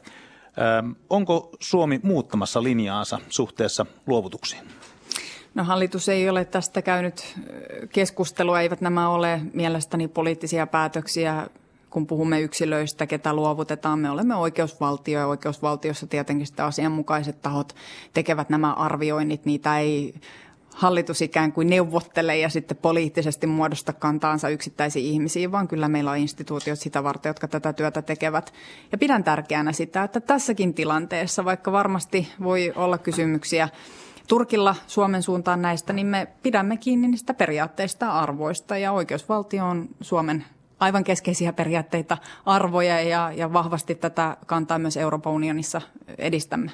Onko Suomi muuttamassa linjaansa suhteessa luovutuksiin? No hallitus ei ole tästä käynyt keskustelua, eivät nämä ole mielestäni poliittisia päätöksiä, kun puhumme yksilöistä, ketä luovutetaan. Me olemme oikeusvaltio ja oikeusvaltiossa tietenkin sitä asianmukaiset tahot tekevät nämä arvioinnit. Niitä ei hallitus ikään kuin neuvottele ja sitten poliittisesti muodosta kantaansa yksittäisiin ihmisiin, vaan kyllä meillä on instituutiot sitä varten, jotka tätä työtä tekevät. Ja pidän tärkeänä sitä, että tässäkin tilanteessa, vaikka varmasti voi olla kysymyksiä Turkilla Suomen suuntaan näistä, niin me pidämme kiinni niistä periaatteista ja arvoista ja oikeusvaltio on Suomen aivan keskeisiä periaatteita, arvoja ja, ja vahvasti tätä kantaa myös Euroopan unionissa edistämme.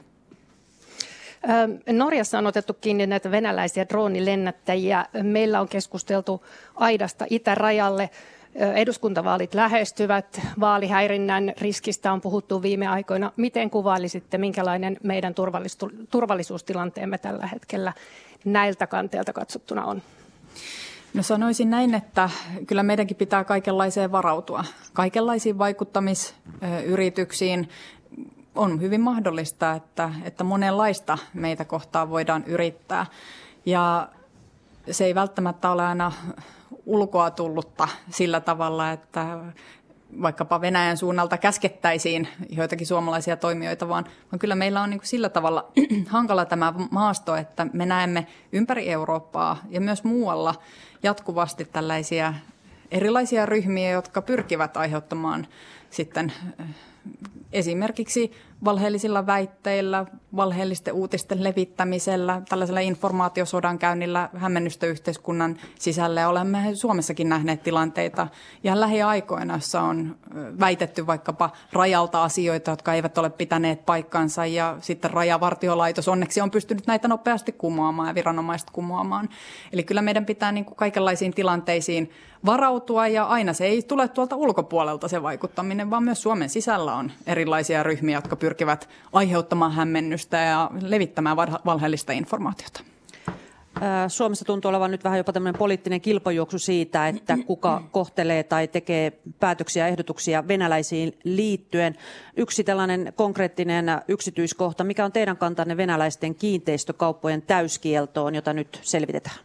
Norjassa on otettu kiinni näitä venäläisiä droonilennättäjiä. Meillä on keskusteltu aidasta itärajalle. Eduskuntavaalit lähestyvät, vaalihäirinnän riskistä on puhuttu viime aikoina. Miten kuvailisitte, minkälainen meidän turvallisuustilanteemme tällä hetkellä näiltä kanteilta katsottuna on? No sanoisin näin, että kyllä meidänkin pitää kaikenlaiseen varautua. Kaikenlaisiin vaikuttamisyrityksiin on hyvin mahdollista, että, että monenlaista meitä kohtaan voidaan yrittää. Ja se ei välttämättä ole aina ulkoa tullutta sillä tavalla, että vaikkapa Venäjän suunnalta käskettäisiin joitakin suomalaisia toimijoita, vaan, vaan kyllä meillä on niin kuin sillä tavalla hankala tämä maasto, että me näemme ympäri Eurooppaa ja myös muualla jatkuvasti tällaisia erilaisia ryhmiä, jotka pyrkivät aiheuttamaan sitten esimerkiksi valheellisilla väitteillä, valheellisten uutisten levittämisellä, tällaisella informaatiosodan käynnillä hämmennystä yhteiskunnan sisällä. Ja olemme Suomessakin nähneet tilanteita ihan lähiaikoina, joissa on väitetty vaikkapa rajalta asioita, jotka eivät ole pitäneet paikkansa. Ja sitten Rajavartiolaitos onneksi on pystynyt näitä nopeasti kumoamaan ja viranomaiset kumoamaan. Eli kyllä meidän pitää niin kuin kaikenlaisiin tilanteisiin varautua, ja aina se ei tule tuolta ulkopuolelta se vaikuttaminen, vaan myös Suomen sisällä on erilaisia ryhmiä, jotka pyrkivät aiheuttamaan hämmennystä ja levittämään valheellista informaatiota. Suomessa tuntuu olevan nyt vähän jopa tämmöinen poliittinen kilpajuoksu siitä, että kuka kohtelee tai tekee päätöksiä ja ehdotuksia venäläisiin liittyen. Yksi tällainen konkreettinen yksityiskohta, mikä on teidän kantanne venäläisten kiinteistökauppojen täyskieltoon, jota nyt selvitetään?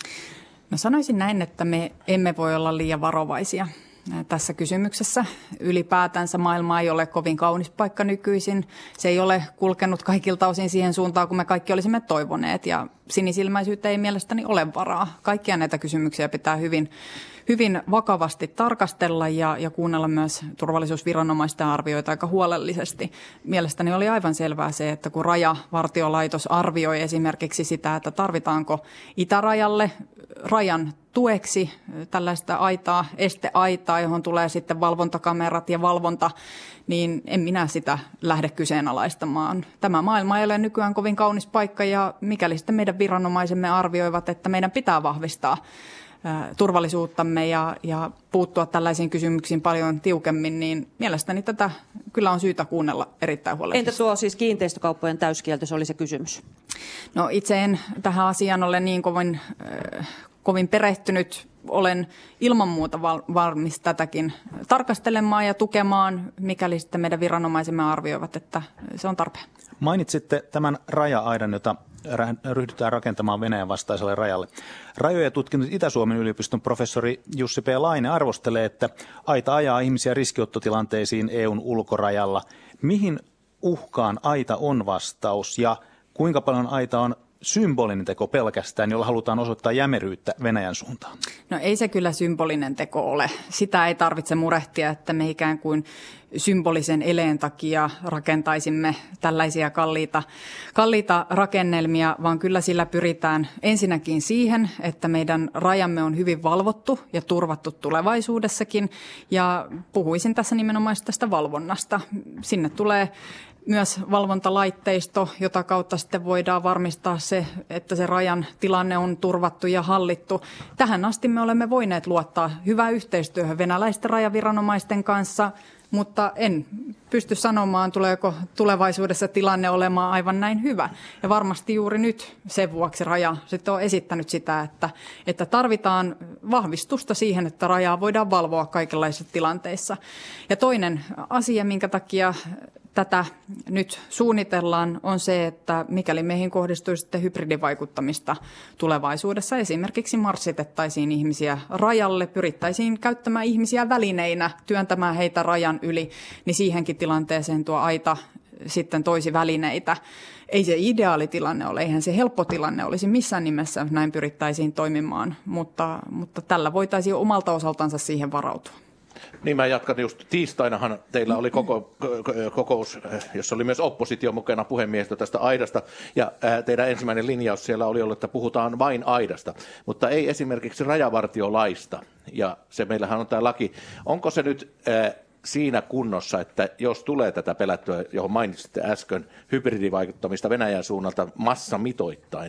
No sanoisin näin, että me emme voi olla liian varovaisia tässä kysymyksessä. Ylipäätänsä maailma ei ole kovin kaunis paikka nykyisin. Se ei ole kulkenut kaikilta osin siihen suuntaan, kun me kaikki olisimme toivoneet. Ja sinisilmäisyyttä ei mielestäni ole varaa. Kaikkia näitä kysymyksiä pitää hyvin, hyvin vakavasti tarkastella ja, ja kuunnella myös turvallisuusviranomaisten arvioita aika huolellisesti. Mielestäni oli aivan selvää se, että kun Rajavartiolaitos arvioi esimerkiksi sitä, että tarvitaanko itärajalle rajan tueksi tällaista aitaa, esteaitaa, johon tulee sitten valvontakamerat ja valvonta, niin en minä sitä lähde kyseenalaistamaan. Tämä maailma ei ole nykyään kovin kaunis paikka, ja mikäli sitten meidän viranomaisemme arvioivat, että meidän pitää vahvistaa turvallisuuttamme ja, ja puuttua tällaisiin kysymyksiin paljon tiukemmin, niin mielestäni tätä kyllä on syytä kuunnella erittäin huolellisesti. Entä tuo siis kiinteistökauppojen täyskielto, se oli se kysymys? No itse en tähän asiaan ole niin kovin, äh, kovin perehtynyt. Olen ilman muuta val- valmis tätäkin tarkastelemaan ja tukemaan, mikäli sitten meidän viranomaisemme arvioivat, että se on tarpeen. Mainitsitte tämän raja-aidan, jota ryhdytään rakentamaan Venäjän vastaiselle rajalle. Rajoja tutkinut Itä-Suomen yliopiston professori Jussi P. Laine arvostelee, että aita ajaa ihmisiä riskiottotilanteisiin E U:n ulkorajalla. Mihin uhkaan aita on vastaus ja kuinka paljon aita on symbolinen teko pelkästään, jolla halutaan osoittaa jämeryyttä Venäjän suuntaan? No ei se kyllä symbolinen teko ole. Sitä ei tarvitse murehtia, että me ikään kuin symbolisen eleen takia rakentaisimme tällaisia kalliita, kalliita rakennelmia, vaan kyllä sillä pyritään ensinnäkin siihen, että meidän rajamme on hyvin valvottu ja turvattu tulevaisuudessakin. Ja puhuisin tässä nimenomaan tästä valvonnasta. Sinne tulee myös valvontalaitteisto, jota kautta sitten voidaan varmistaa se, että se rajan tilanne on turvattu ja hallittu. Tähän asti me olemme voineet luottaa hyvää yhteistyöhön venäläisten rajaviranomaisten kanssa, mutta en pysty sanomaan, tuleeko tulevaisuudessa tilanne olemaan aivan näin hyvä. Ja varmasti juuri nyt sen vuoksi Raja sitten on esittänyt sitä, että, että tarvitaan vahvistusta siihen, että rajaa voidaan valvoa kaikenlaisissa tilanteissa. Ja toinen asia, minkä takia tätä nyt suunnitellaan, on se, että mikäli meihin kohdistuisi sitten hybridivaikuttamista tulevaisuudessa, esimerkiksi marssitettaisiin ihmisiä rajalle, pyrittäisiin käyttämään ihmisiä välineinä, työntämään heitä rajan yli, niin siihenkin tilanteeseen tuo aita sitten toisi välineitä. Ei se ideaalitilanne ole, eihän se helppo tilanne olisi missään nimessä, näin pyrittäisiin toimimaan, mutta, mutta tällä voitaisiin omalta osaltansa siihen varautua. Niin mä jatkan just. Tiistainahan teillä oli koko, kokous, jossa oli myös oppositio mukana puhemiehistö tästä aidasta. Ja teidän ensimmäinen linjaus siellä oli ollut, että puhutaan vain aidasta, mutta ei esimerkiksi rajavartiolaista. Ja se meillähän on tämä laki. Onko se nyt äh, siinä kunnossa, että jos tulee tätä pelättyä, johon mainitsitte äsken, hybridivaikuttamista Venäjän suunnalta massamitoittain,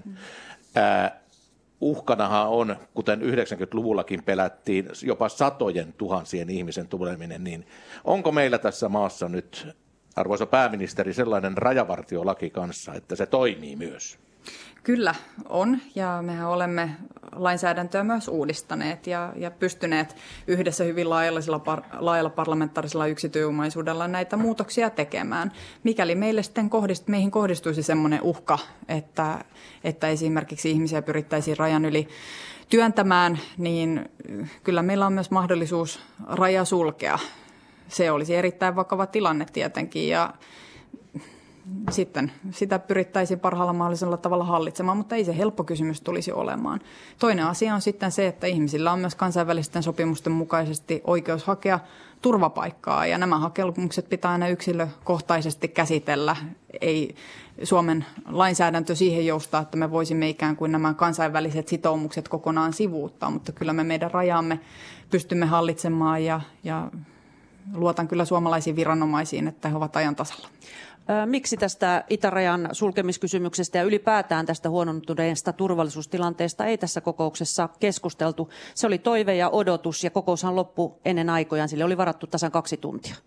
äh, uhkanahan on, kuten yhdeksänkymmentäluvullakin pelättiin, jopa satojen tuhansien ihmisen tuleminen, niin onko meillä tässä maassa nyt, arvoisa pääministeri, sellainen rajavartiolaki kanssa, että se toimii myös? Kyllä on, ja mehän olemme lainsäädäntöä myös uudistaneet ja, ja pystyneet yhdessä hyvin laajalla, par, laajalla parlamentaarisella yksityöomaisuudella näitä muutoksia tekemään. Mikäli meille sitten kohdist, meihin kohdistuisi sellainen uhka, että, että esimerkiksi ihmisiä pyrittäisiin rajan yli työntämään, niin kyllä meillä on myös mahdollisuus raja sulkea. Se olisi erittäin vakava tilanne tietenkin, ja sitten sitä pyrittäisiin parhaalla mahdollisella tavalla hallitsemaan, mutta ei se helppo kysymys tulisi olemaan. Toinen asia on sitten se, että ihmisillä on myös kansainvälisten sopimusten mukaisesti oikeus hakea turvapaikkaa, ja nämä hakemukset pitää aina yksilökohtaisesti käsitellä. Ei Suomen lainsäädäntö siihen joustaa, että me voisimme ikään kuin nämä kansainväliset sitoumukset kokonaan sivuuttaa, mutta kyllä me meidän rajaamme pystymme hallitsemaan, ja, ja luotan kyllä suomalaisiin viranomaisiin, että he ovat ajan tasalla. Miksi tästä itärajan sulkemiskysymyksestä ja ylipäätään tästä huonontuneesta turvallisuustilanteesta ei tässä kokouksessa keskusteltu? Se oli toive ja odotus, ja kokoushan loppui ennen aikojaan. Sille oli varattu tasan kaksi tuntia.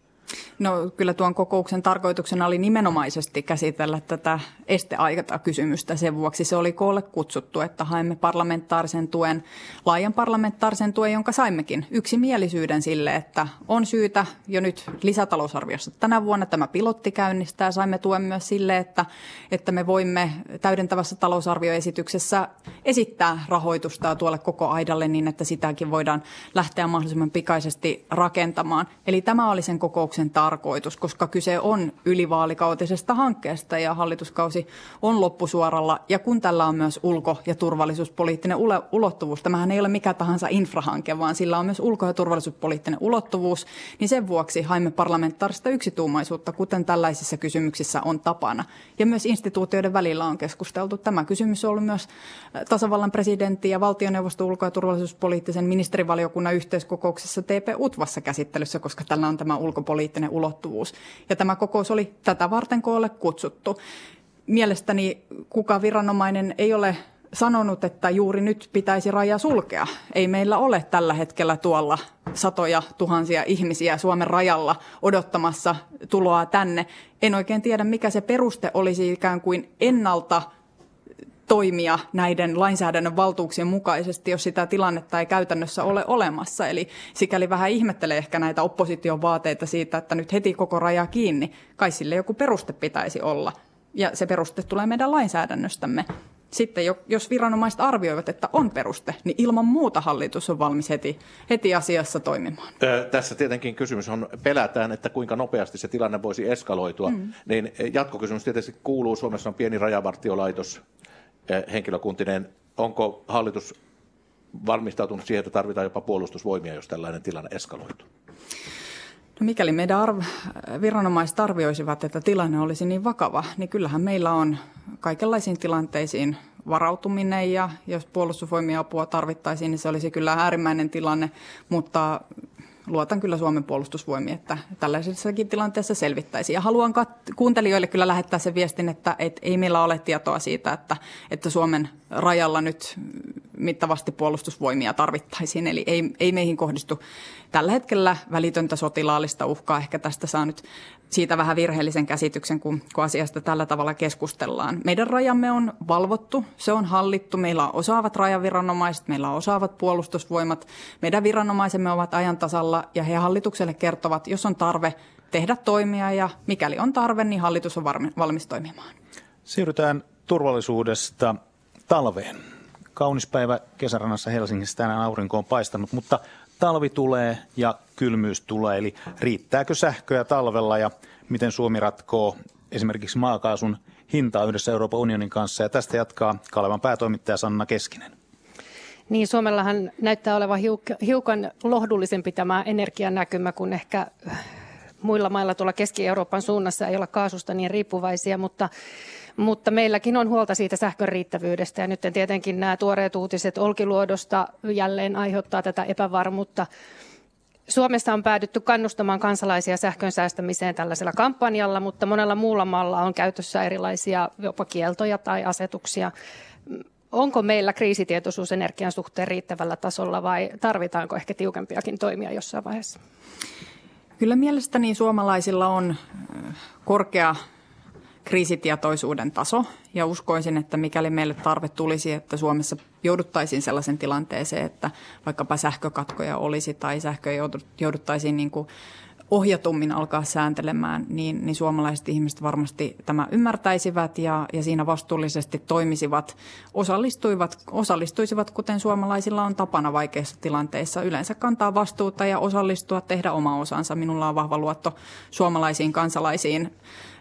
No kyllä tuon kokouksen tarkoituksena oli nimenomaisesti käsitellä tätä esteaikakysymystä. Sen vuoksi se oli koolle kutsuttu, että haemme parlamentaarisen tuen, laajan parlamentaarisen tuen, jonka saimmekin yksimielisyyden sille, että on syytä jo nyt lisätalousarviossa tänä vuonna tämä pilotti käynnistää. Saimme tuen myös sille, että, että me voimme täydentävässä talousarvioesityksessä esittää rahoitusta tuolle koko aidalle niin, että sitäkin voidaan lähteä mahdollisimman pikaisesti rakentamaan. Eli tämä oli sen kokouksen tarkoitus, koska kyse on ylivaalikautisesta hankkeesta ja hallituskausi on loppusuoralla. Ja kun tällä on myös ulko- ja turvallisuuspoliittinen ulottuvuus, tämähän ei ole mikä tahansa infrahanke, vaan sillä on myös ulko- ja turvallisuuspoliittinen ulottuvuus, niin sen vuoksi haimme parlamentaarista yksituumaisuutta, kuten tällaisissa kysymyksissä on tapana. Ja myös instituutioiden välillä on keskusteltu. Tämä kysymys on ollut myös tasavallan presidentti ja valtioneuvoston ulko- ja turvallisuuspoliittisen ministerivaliokunnan yhteiskokouksessa T P-UTVassa käsittelyssä, koska tällä on tämä ulkopoliittinen ulottuvuus. Ja tämä kokous oli tätä varten koolle kutsuttu. Mielestäni kukaan viranomainen ei ole sanonut, että juuri nyt pitäisi raja sulkea. Ei meillä ole tällä hetkellä tuolla satoja tuhansia ihmisiä Suomen rajalla odottamassa tuloa tänne. En oikein tiedä, mikä se peruste olisi ikään kuin ennalta toimia näiden lainsäädännön valtuuksien mukaisesti, jos sitä tilannetta ei käytännössä ole olemassa. Eli sikäli vähän ihmettelee ehkä näitä opposition vaateita siitä, että nyt heti koko raja kiinni. Kai sille joku peruste pitäisi olla. Ja se peruste tulee meidän lainsäädännöstämme. Sitten jos viranomaiset arvioivat, että on peruste, niin ilman muuta hallitus on valmis heti, heti asiassa toimimaan. Ö, tässä tietenkin kysymys on, pelätään, että kuinka nopeasti se tilanne voisi eskaloitua. Mm. Niin jatkokysymys tietysti kuuluu, Suomessa on pieni rajavartiolaitos, henkilökuntinen. Onko hallitus valmistautunut siihen, että tarvitaan jopa puolustusvoimia, jos tällainen tilanne eskaloituu? No mikäli meidän arv- viranomaiset arvioisivat, että tilanne olisi niin vakava, niin kyllähän meillä on kaikenlaisiin tilanteisiin varautuminen, ja jos puolustusvoimien apua tarvittaisiin, niin se olisi kyllä äärimmäinen tilanne, mutta luotan kyllä Suomen puolustusvoimiin, että tällaisessakin tilanteessa selvittäisi. Ja haluan kat- kuuntelijoille kyllä lähettää sen viestin, että et ei meillä ole tietoa siitä, että, että Suomen rajalla nyt mittavasti puolustusvoimia tarvittaisiin. Eli ei, ei meihin kohdistu tällä hetkellä välitöntä sotilaallista uhkaa. Ehkä tästä saa nyt siitä vähän virheellisen käsityksen, kun, kun asiasta tällä tavalla keskustellaan. Meidän rajamme on valvottu, se on hallittu. Meillä on osaavat rajaviranomaiset, meillä on osaavat puolustusvoimat. Meidän viranomaisemme ovat ajan tasalla ja he hallitukselle kertovat, jos on tarve tehdä toimia, ja mikäli on tarve, niin hallitus on valmis toimimaan. Siirrytään turvallisuudesta talveen. Kaunis päivä kesärannassa Helsingissä, tänään aurinko on paistanut, mutta talvi tulee ja kylmyys tulee, eli riittääkö sähköä talvella ja miten Suomi ratkoo esimerkiksi maakaasun hintaa yhdessä Euroopan unionin kanssa, ja tästä jatkaa Kalevan päätoimittaja Sanna Keskinen. Niin, Suomellahan näyttää olevan hiukan lohdullisempi tämä energianäkymä kuin ehkä muilla mailla tuolla Keski-Euroopan suunnassa, ei olla kaasusta niin riippuvaisia, mutta Mutta meilläkin on huolta siitä sähkön riittävyydestä, ja nyt tietenkin nämä tuoreet uutiset Olkiluodosta jälleen aiheuttaa tätä epävarmuutta. Suomessa on päädytty kannustamaan kansalaisia sähkön säästämiseen tällaisella kampanjalla, mutta monella muulla maalla on käytössä erilaisia jopa kieltoja tai asetuksia. Onko meillä kriisitietoisuus energian suhteen riittävällä tasolla vai tarvitaanko ehkä tiukempiakin toimia jossain vaiheessa? Kyllä mielestäni suomalaisilla on korkea kriisitietoisuuden taso, ja uskoisin, että mikäli meille tarve tulisi, että Suomessa jouduttaisiin sellaisen tilanteeseen, että vaikkapa sähkökatkoja olisi tai sähköä jouduttaisiin niin kuin ohjatummin alkaa sääntelemään, niin, niin suomalaiset ihmiset varmasti tämä ymmärtäisivät ja, ja siinä vastuullisesti toimisivat, osallistuivat, osallistuisivat, kuten suomalaisilla on tapana vaikeissa tilanteissa. Yleensä kantaa vastuuta ja osallistua, tehdä oma osansa. Minulla on vahva luotto suomalaisiin kansalaisiin.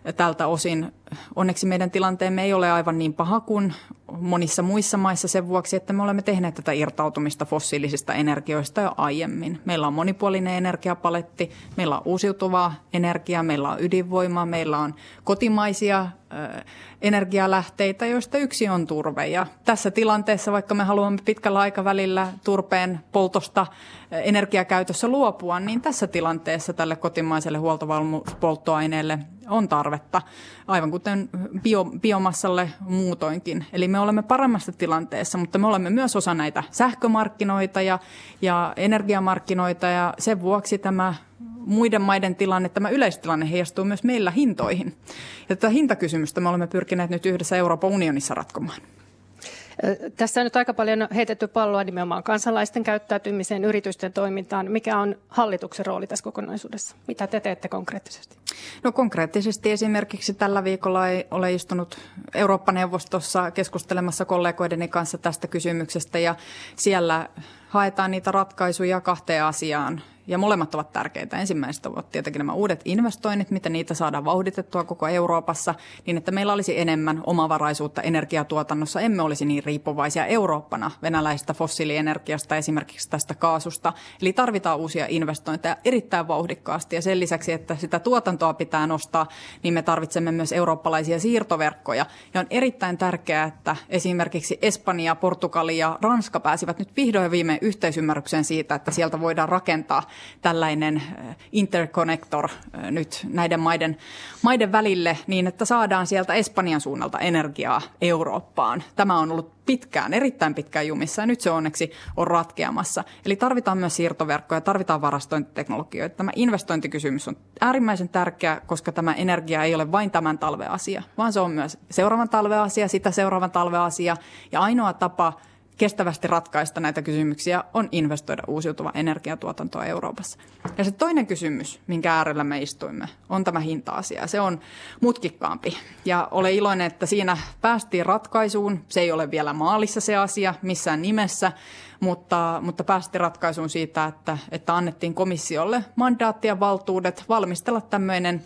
tältä osin. Onneksi meidän tilanteemme ei ole aivan niin paha kuin monissa muissa maissa sen vuoksi, että me olemme tehneet tätä irtautumista fossiilisista energioista jo aiemmin. Meillä on monipuolinen energiapaletti, meillä on uusiutuvaa energiaa, meillä on ydinvoimaa, meillä on kotimaisia ö, energialähteitä, joista yksi on turve. Ja tässä tilanteessa, vaikka me haluamme pitkällä aikavälillä turpeen poltosta energiakäytössä luopua, niin tässä tilanteessa tälle kotimaiselle huoltovarmuuspolttoaineelle on tarvetta, aivan kuten bio, biomassalle muutoinkin. Eli me olemme paremmassa tilanteessa, mutta me olemme myös osa näitä sähkömarkkinoita ja, ja energiamarkkinoita, ja sen vuoksi tämä muiden maiden tilanne, tämä yleistilanne heijastuu myös meillä hintoihin. Ja tätä hintakysymystä me olemme pyrkineet nyt yhdessä Euroopan unionissa ratkomaan. Tässä on nyt aika paljon heitetty palloa nimenomaan kansalaisten käyttäytymiseen, yritysten toimintaan. Mikä on hallituksen rooli tässä kokonaisuudessa? Mitä te teette konkreettisesti? No konkreettisesti esimerkiksi tällä viikolla olen istunut Eurooppa-neuvostossa keskustelemassa kollegoideni kanssa tästä kysymyksestä, ja siellä haetaan niitä ratkaisuja kahteen asiaan. Ja molemmat ovat tärkeitä. Ensimmäiset ovat tietenkin nämä uudet investoinnit, miten niitä saadaan vauhditettua koko Euroopassa, niin että meillä olisi enemmän omavaraisuutta energiatuotannossa. Emme olisi niin riippuvaisia Eurooppana venäläisestä fossiilienergiasta, esimerkiksi tästä kaasusta. Eli tarvitaan uusia investointeja erittäin vauhdikkaasti. Ja sen lisäksi, että sitä tuotantoa pitää nostaa, niin me tarvitsemme myös eurooppalaisia siirtoverkkoja. Ja on erittäin tärkeää, että esimerkiksi Espanja, Portugali ja Ranska pääsivät nyt vihdoin ja viimein yhteisymmärrykseen siitä, että sieltä voidaan rakentaa tällainen interconnector nyt näiden maiden, maiden välille niin, että saadaan sieltä Espanjan suunnalta energiaa Eurooppaan. Tämä on ollut pitkään, erittäin pitkään jumissa, ja nyt se onneksi on ratkeamassa. Eli tarvitaan myös siirtoverkkoja, tarvitaan varastointiteknologioita. Tämä investointikysymys on äärimmäisen tärkeä, koska tämä energia ei ole vain tämän talven asia, vaan se on myös seuraavan talven asia, sitä seuraavan talven asia, ja ainoa tapa kestävästi ratkaista näitä kysymyksiä on investoida uusiutuva energiatuotantoa Euroopassa. Ja se toinen kysymys, minkä äärellä me istuimme, on tämä hinta-asia. Se on mutkikkaampi. Ja olen iloinen, että siinä päästiin ratkaisuun. Se ei ole vielä maalissa se asia missään nimessä, mutta, mutta päästiin ratkaisuun siitä, että, että annettiin komissiolle mandaatti ja valtuudet valmistella tämmöinen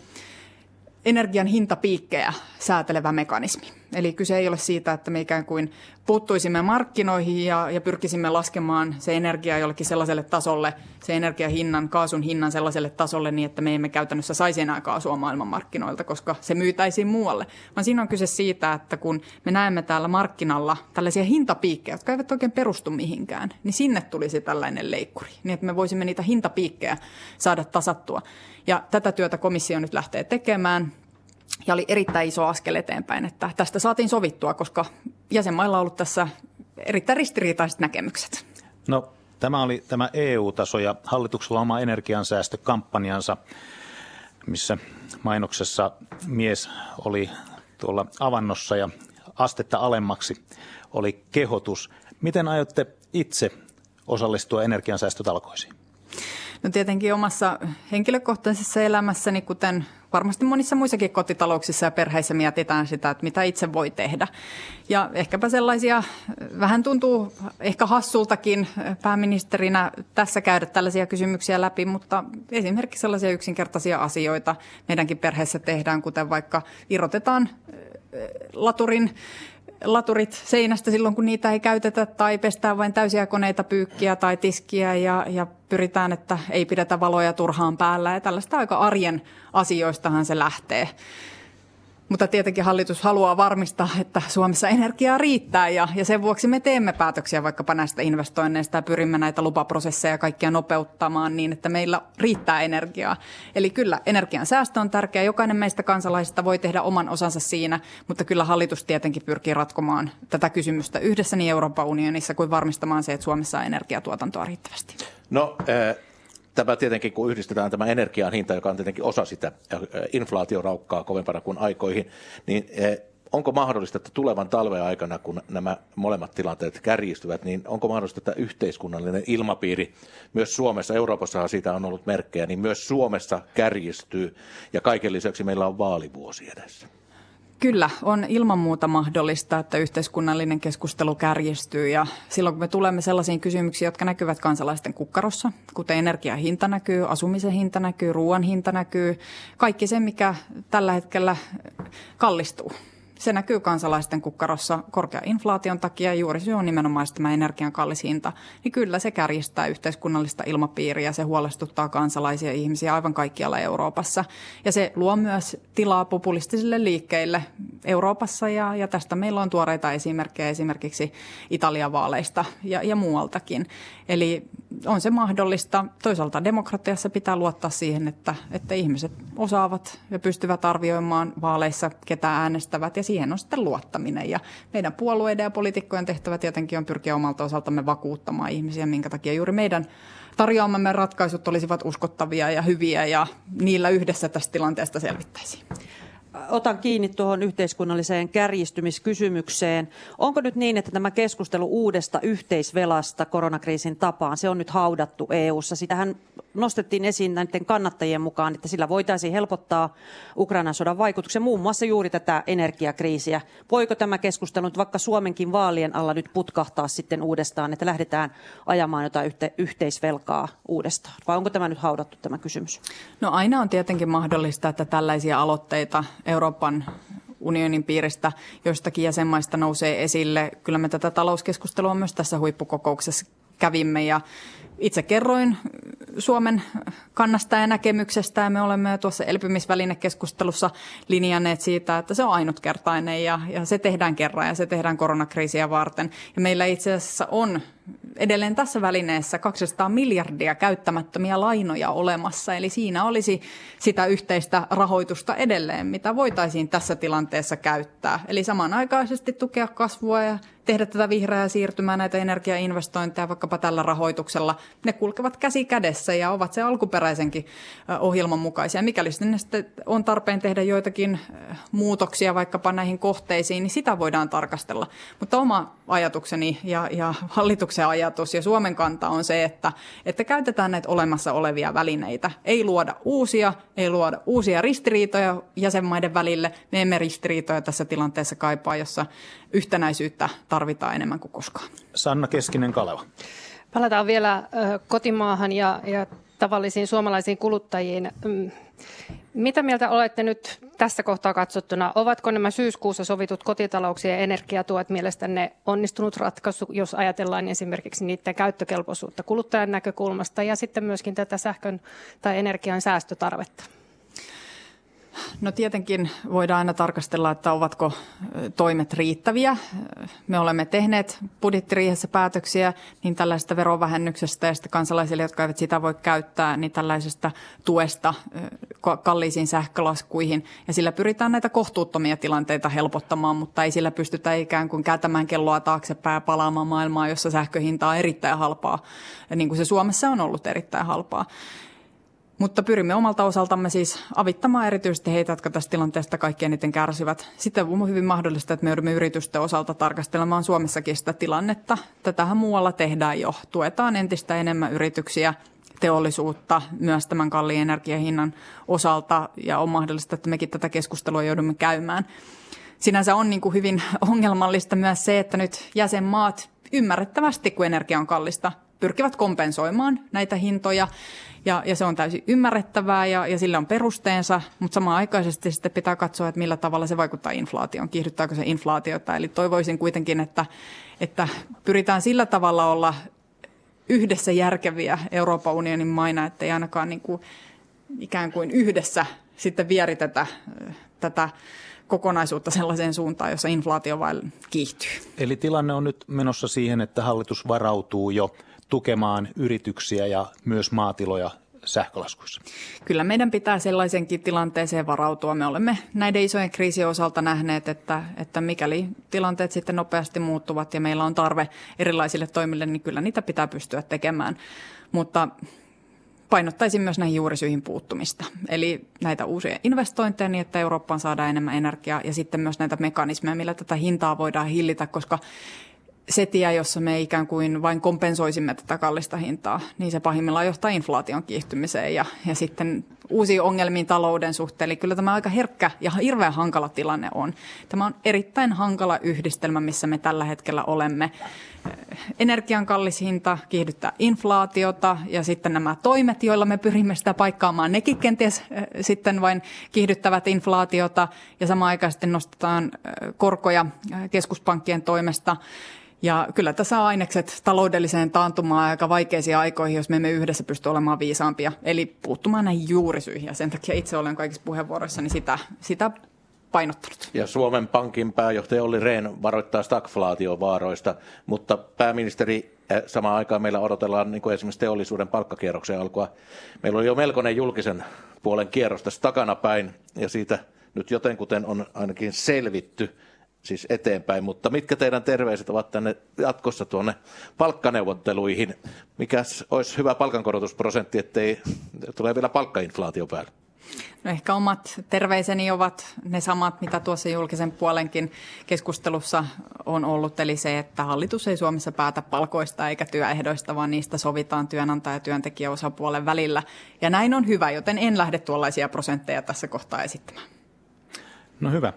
energian hintapiikkejä säätelevä mekanismi. Eli kyse ei ole siitä, että me ikään kuin puuttuisimme markkinoihin ja, ja pyrkisimme laskemaan se energia jollekin sellaiselle tasolle, se energiahinnan, kaasun hinnan sellaiselle tasolle niin, että me emme käytännössä saisi enää kaasua maailmanmarkkinoilta, koska se myytäisiin muualle. Vaan siinä on kyse siitä, että kun me näemme täällä markkinalla tällaisia hintapiikkejä, jotka eivät oikein perustu mihinkään, niin sinne tulisi tällainen leikkuri, niin että me voisimme niitä hintapiikkejä saada tasattua. Ja tätä työtä komissio nyt lähtee tekemään. Ja oli erittäin iso askel eteenpäin, että tästä saatiin sovittua, koska jäsenmailla on ollut tässä erittäin ristiriitaiset näkemykset. No, tämä oli tämä E U-taso ja hallituksella oma energiansäästökampanjansa, missä mainoksessa mies oli tuolla avannossa ja astetta alemmaksi oli kehotus. Miten aiotte itse osallistua energiansäästötalkoisiin? No tietenkin omassa henkilökohtaisessa elämässäni, kuten varmasti monissa muissakin kotitalouksissa ja perheissä mietitään sitä, että mitä itse voi tehdä. Ja ehkäpä sellaisia, vähän tuntuu ehkä hassultakin pääministerinä tässä käydä tällaisia kysymyksiä läpi, mutta esimerkiksi sellaisia yksinkertaisia asioita meidänkin perheessä tehdään, kuten vaikka irrotetaan laturin laturit seinästä silloin, kun niitä ei käytetä, tai pestään vain täysiä koneita, pyykkiä tai tiskiä, ja, ja pyritään, että ei pidetä valoja turhaan päällä. Ja tällaista aika arjen asioistahan se lähtee. Mutta tietenkin hallitus haluaa varmistaa, että Suomessa energiaa riittää, ja, ja sen vuoksi me teemme päätöksiä vaikkapa näistä investoinneista ja pyrimme näitä lupaprosesseja kaikkia nopeuttamaan niin, että meillä riittää energiaa. Eli kyllä energian säästö on tärkeä. Jokainen meistä kansalaisista voi tehdä oman osansa siinä, mutta kyllä hallitus tietenkin pyrkii ratkomaan tätä kysymystä yhdessä niin Euroopan unionissa kuin varmistamaan se, että Suomessa on energiatuotantoa riittävästi. No, äh... Tämä tietenkin, kun yhdistetään tämä energian hinta, joka on tietenkin osa sitä inflaatioraukkaa kovempana kuin aikoihin, niin onko mahdollista, että tulevan talven aikana, kun nämä molemmat tilanteet kärjistyvät, niin onko mahdollista, että yhteiskunnallinen ilmapiiri myös Suomessa, Euroopassahan siitä on ollut merkkejä, niin myös Suomessa kärjistyy ja kaiken lisäksi meillä on vaalivuosi edessä? Kyllä, on ilman muuta mahdollista, että yhteiskunnallinen keskustelu kärjistyy ja silloin kun me tulemme sellaisiin kysymyksiin, jotka näkyvät kansalaisten kukkarossa, kuten energian hinta näkyy, asumisen hinta näkyy, ruoan hinta näkyy, kaikki se, mikä tällä hetkellä kallistuu. Se näkyy kansalaisten kukkarossa korkean inflaation takia ja juuri se on nimenomaan tämä energian kallis hinta. Niin kyllä se kärjistää yhteiskunnallista ilmapiiriä, se huolestuttaa kansalaisia ihmisiä aivan kaikkialla Euroopassa. Ja se luo myös tilaa populistisille liikkeille Euroopassa ja, ja tästä meillä on tuoreita esimerkkejä esimerkiksi Italian vaaleista ja, ja muualtakin. Eli on se mahdollista. Toisaalta demokratiassa pitää luottaa siihen, että, että ihmiset osaavat ja pystyvät arvioimaan vaaleissa, ketä äänestävät ja siihen on sitten luottaminen. Ja meidän puolueiden ja poliitikkojen tehtävä tietenkin on pyrkiä omalta osaltamme vakuuttamaan ihmisiä, minkä takia juuri meidän tarjoamamme ratkaisut olisivat uskottavia ja hyviä ja niillä yhdessä tästä tilanteesta selvittäisiin. Otan kiinni tuohon yhteiskunnalliseen kärjistymiskysymykseen. Onko nyt niin, että tämä keskustelu uudesta yhteisvelasta koronakriisin tapaan, se on nyt haudattu E U:ssa? Sitähän nostettiin esiin näiden kannattajien mukaan, että sillä voitaisiin helpottaa Ukrainan sodan vaikutuksia, muun muassa juuri tätä energiakriisiä. Voiko tämä keskustelu nyt vaikka Suomenkin vaalien alla nyt putkahtaa sitten uudestaan, että lähdetään ajamaan jotain yhte- yhteisvelkaa uudestaan? Vai onko tämä nyt haudattu tämä kysymys? No aina on tietenkin mahdollista, että tällaisia aloitteita Euroopan unionin piiristä joistakin jäsenmaista nousee esille. Kyllä me tätä talouskeskustelua myös tässä huippukokouksessa kävimme ja itse kerroin Suomen kannasta ja näkemyksestä ja me olemme tuossa elpymisvälinekeskustelussa linjanneet siitä, että se on ainutkertainen ja, ja se tehdään kerran ja se tehdään koronakriisiä varten. Ja meillä itse asiassa on edelleen tässä välineessä kaksisataa miljardia käyttämättömiä lainoja olemassa, eli siinä olisi sitä yhteistä rahoitusta edelleen, mitä voitaisiin tässä tilanteessa käyttää. Eli samanaikaisesti tukea kasvua ja tehdä tätä vihreää siirtymää, näitä energiainvestointeja vaikkapa tällä rahoituksella. Ne kulkevat käsi kädessä ja ovat se alkuperäisenkin ohjelman mukaisia. Mikäli sitten on tarpeen tehdä joitakin muutoksia vaikkapa näihin kohteisiin, niin sitä voidaan tarkastella. Mutta oma ajatukseni ja, ja hallituksen ajatus ja Suomen kanta on se, että, että käytetään näitä olemassa olevia välineitä. Ei luoda uusia, ei luoda uusia ristiriitoja jäsenmaiden välille. Me emme ristiriitoja tässä tilanteessa kaipaa, jossa yhtenäisyyttä tarvitaan enemmän kuin koskaan. Sanna Keskinen-Kaleva. Palataan vielä kotimaahan ja, ja tavallisiin suomalaisiin kuluttajiin. Mitä mieltä olette nyt tässä kohtaa katsottuna? Ovatko nämä syyskuussa sovitut kotitalouksien energiatuet mielestänne onnistunut ratkaisu, jos ajatellaan esimerkiksi niiden käyttökelpoisuutta kuluttajan näkökulmasta ja sitten myöskin tätä sähkön tai energian säästötarvetta? No tietenkin voidaan aina tarkastella, että ovatko toimet riittäviä. Me olemme tehneet budjettiriihessä päätöksiä niin tällaisesta verovähennyksestä ja sitten kansalaisille, jotka eivät sitä voi käyttää, niin tällaisesta tuesta kalliisiin sähkölaskuihin. Ja sillä pyritään näitä kohtuuttomia tilanteita helpottamaan, mutta ei sillä pystytä ikään kuin kääntämään kelloa taaksepäin ja palaamaan maailmaan, jossa sähköhinta on erittäin halpaa, niin kuin se Suomessa on ollut erittäin halpaa. Mutta pyrimme omalta osaltamme siis avittamaan erityisesti heitä, jotka tästä tilanteesta kaikkein eniten kärsivät. Sitten on hyvin mahdollista, että me joudumme yritysten osalta tarkastelemaan Suomessakin sitä tilannetta. Tätähän muualla tehdään jo. Tuetaan entistä enemmän yrityksiä, teollisuutta myös tämän kalliin energiahinnan osalta ja on mahdollista, että mekin tätä keskustelua joudumme käymään. Sinänsä on niin kuin hyvin ongelmallista myös se, että nyt jäsenmaat ymmärrettävästi, kun energia on kallista, pyrkivät kompensoimaan näitä hintoja. Ja, ja se on täysin ymmärrettävää ja, ja sillä on perusteensa, mutta samanaikaisesti sitten pitää katsoa, että millä tavalla se vaikuttaa inflaatioon, kiihdyttääkö se inflaatiota. Eli toivoisin kuitenkin, että, että pyritään sillä tavalla olla yhdessä järkeviä Euroopan unionin maina, että ei ainakaan niin kuin ikään kuin yhdessä sitten vieritetä tätä kokonaisuutta sellaiseen suuntaan, jossa inflaatio vain kiihtyy. Eli tilanne on nyt menossa siihen, että hallitus varautuu jo tukemaan yrityksiä ja myös maatiloja sähkölaskuissa. Kyllä meidän pitää sellaisenkin tilanteeseen varautua. Me olemme näiden isojen kriisien osalta nähneet, että, että mikäli tilanteet sitten nopeasti muuttuvat ja meillä on tarve erilaisille toimille, niin kyllä niitä pitää pystyä tekemään. Mutta painottaisin myös näihin juurisyihin puuttumista. Eli näitä uusia investointeja niin, että Eurooppaan saadaan enemmän energiaa ja sitten myös näitä mekanismeja, millä tätä hintaa voidaan hillitä, koska setiä, jossa me ikään kuin vain kompensoisimme tätä kallista hintaa, niin se pahimmillaan johtaa inflaation kiihtymiseen ja, ja sitten uusiin ongelmiin talouden suhteen. Eli kyllä tämä aika herkkä ja hirveän hankala tilanne on. Tämä on erittäin hankala yhdistelmä, missä me tällä hetkellä olemme. Energian kallis hinta kiihdyttää inflaatiota ja sitten nämä toimet, joilla me pyrimme sitä paikkaamaan, nekin kenties sitten vain kiihdyttävät inflaatiota ja samaan aikaan sitten nostetaan korkoja keskuspankkien toimesta. Ja kyllä tässä on ainekset taloudelliseen taantumaan aika vaikeisiin aikoihin, jos me emme yhdessä pysty olemaan viisaampia. Eli puuttumaan näihin juurisyihin ja sen takia itse olen kaikissa puheenvuoroissani sitä, sitä painottanut. Ja Suomen Pankin pääjohtaja Olli Rehn varoittaa stagflaatiovaaroista, mutta pääministeri, samaan aikaan meillä odotellaan niin kuin esimerkiksi teollisuuden palkkakierroksen alkua. Meillä oli jo melkoinen julkisen puolen kierros tässä takanapäin ja siitä nyt jotenkuten on ainakin selvitty siis eteenpäin, mutta mitkä teidän terveiset ovat tänne jatkossa tuonne palkkaneuvotteluihin? Mikäs olisi hyvä palkankorotusprosentti, ettei tule vielä palkkainflaatio päälle? No ehkä omat terveiseni ovat ne samat, mitä tuossa julkisen puolenkin keskustelussa on ollut, eli se, että hallitus ei Suomessa päätä palkoista eikä työehdoista, vaan niistä sovitaan työnantaja- ja työntekijäosapuolen välillä. Ja näin on hyvä, joten en lähde tuollaisia prosentteja tässä kohtaa esittämään. No hyvä.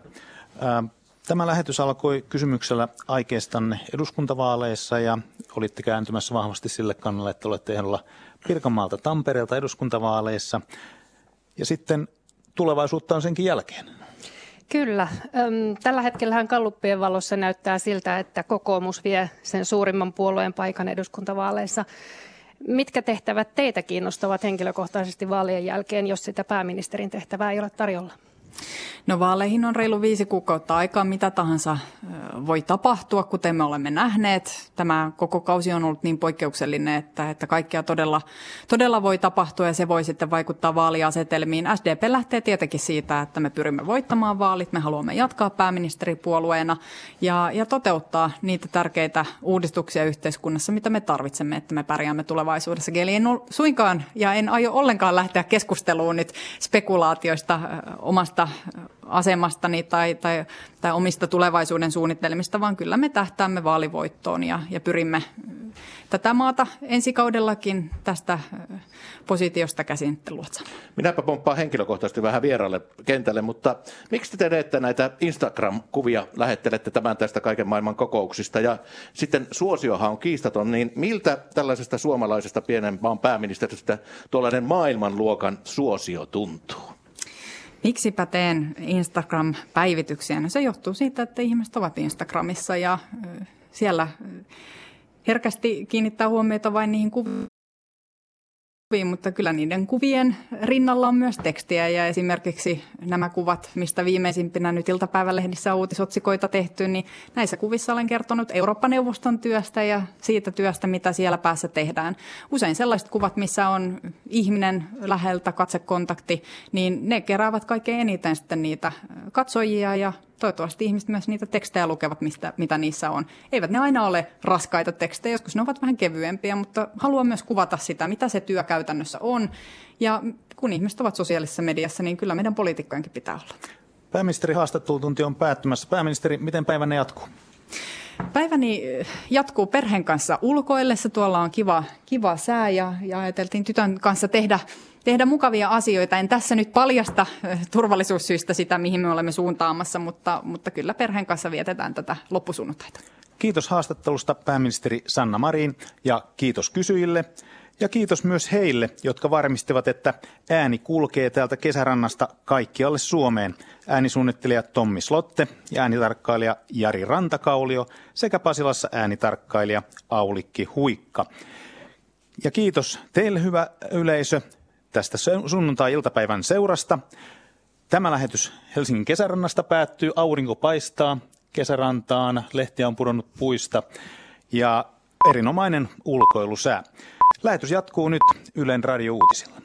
Tämä lähetys alkoi kysymyksellä aikeestanne eduskuntavaaleissa ja olitte kääntymässä vahvasti sille kannalle, että olette ehdolla Pirkanmaalta Tampereelta eduskuntavaaleissa. Ja sitten tulevaisuutta on senkin jälkeen. Kyllä. Tällä hetkellähän galluppien valossa näyttää siltä, että kokoomus vie sen suurimman puolueen paikan eduskuntavaaleissa. Mitkä tehtävät teitä kiinnostavat henkilökohtaisesti vaalien jälkeen, jos sitä pääministerin tehtävää ei ole tarjolla? No vaaleihin on reilu viisi kuukautta aikaa, mitä tahansa voi tapahtua, kuten me olemme nähneet. Tämä koko kausi on ollut niin poikkeuksellinen, että, että kaikkea todella, todella voi tapahtua ja se voi sitten vaikuttaa vaaliasetelmiin. S D P lähtee tietenkin siitä, että me pyrimme voittamaan vaalit, me haluamme jatkaa pääministeripuolueena ja, ja toteuttaa niitä tärkeitä uudistuksia yhteiskunnassa, mitä me tarvitsemme, että me pärjäämme tulevaisuudessa. Eli en ole suinkaan ja en aio ollenkaan lähteä keskusteluun nyt spekulaatioista omasta asemastani tai, tai, tai omista tulevaisuuden suunnitelmista, vaan kyllä me tähtäämme vaalivoittoon ja, ja pyrimme tätä maata ensi kaudellakin tästä positiosta käsin luotsaamaan. Minäpä pomppaan henkilökohtaisesti vähän vieraalle kentälle, mutta miksi te teette näitä Instagram-kuvia, lähettelette tämän tästä kaiken maailman kokouksista ja sitten suosiohan on kiistaton, niin miltä tällaisesta suomalaisesta pienen maan pääministeristä tuollainen maailmanluokan suosio tuntuu? Miksipä teen Instagram-päivityksiä? No se johtuu siitä, että ihmiset ovat Instagramissa ja siellä herkästi kiinnittää huomiota vain niihin kuviin, mutta kyllä niiden kuvien rinnalla on myös tekstiä ja esimerkiksi nämä kuvat, mistä viimeisimpinä nyt iltapäivälehdissä on uutisotsikoita tehty, niin näissä kuvissa olen kertonut Eurooppa-neuvoston työstä ja siitä työstä, mitä siellä päässä tehdään. Usein sellaiset kuvat, missä on ihminen läheltä, katsekontakti, niin ne keräävät kaikkein eniten sitten niitä katsojia ja toivottavasti ihmiset myös niitä tekstejä lukevat, mistä, mitä niissä on. Eivät ne aina ole raskaita tekstejä, joskus ne ovat vähän kevyempiä, mutta haluan myös kuvata sitä, mitä se työ käytännössä on. Ja kun ihmiset ovat sosiaalisessa mediassa, niin kyllä meidän poliitikkojenkin pitää olla. Pääministeri haastattelutunti on päättymässä. Pääministeri, miten päivänne jatkuu? Päiväni jatkuu perheen kanssa ulkoillessa. Tuolla on kiva, kiva sää ja, ja ajateltiin tytön kanssa tehdä tehdä mukavia asioita. En tässä nyt paljasta turvallisuussyistä sitä, mihin me olemme suuntaamassa, mutta, mutta kyllä perheen kanssa vietetään tätä loppusunnuntaita. Kiitos haastattelusta pääministeri Sanna Marin ja kiitos kysyjille. Ja kiitos myös heille, jotka varmistivat, että ääni kulkee täältä Kesärannasta kaikkialle Suomeen. Äänisuunnittelija Tommi Slotte ja äänitarkkailija Jari Rantakaulio sekä Pasilassa äänitarkkailija Aulikki Huikka. Ja kiitos teille, hyvä yleisö, tästä sunnuntai-iltapäivän seurasta. Tämä lähetys Helsingin Kesärannasta päättyy. Aurinko paistaa Kesärantaan, lehtiä on pudonnut puista ja erinomainen ulkoilusää. Lähetys jatkuu nyt Ylen Radio Uutisilla.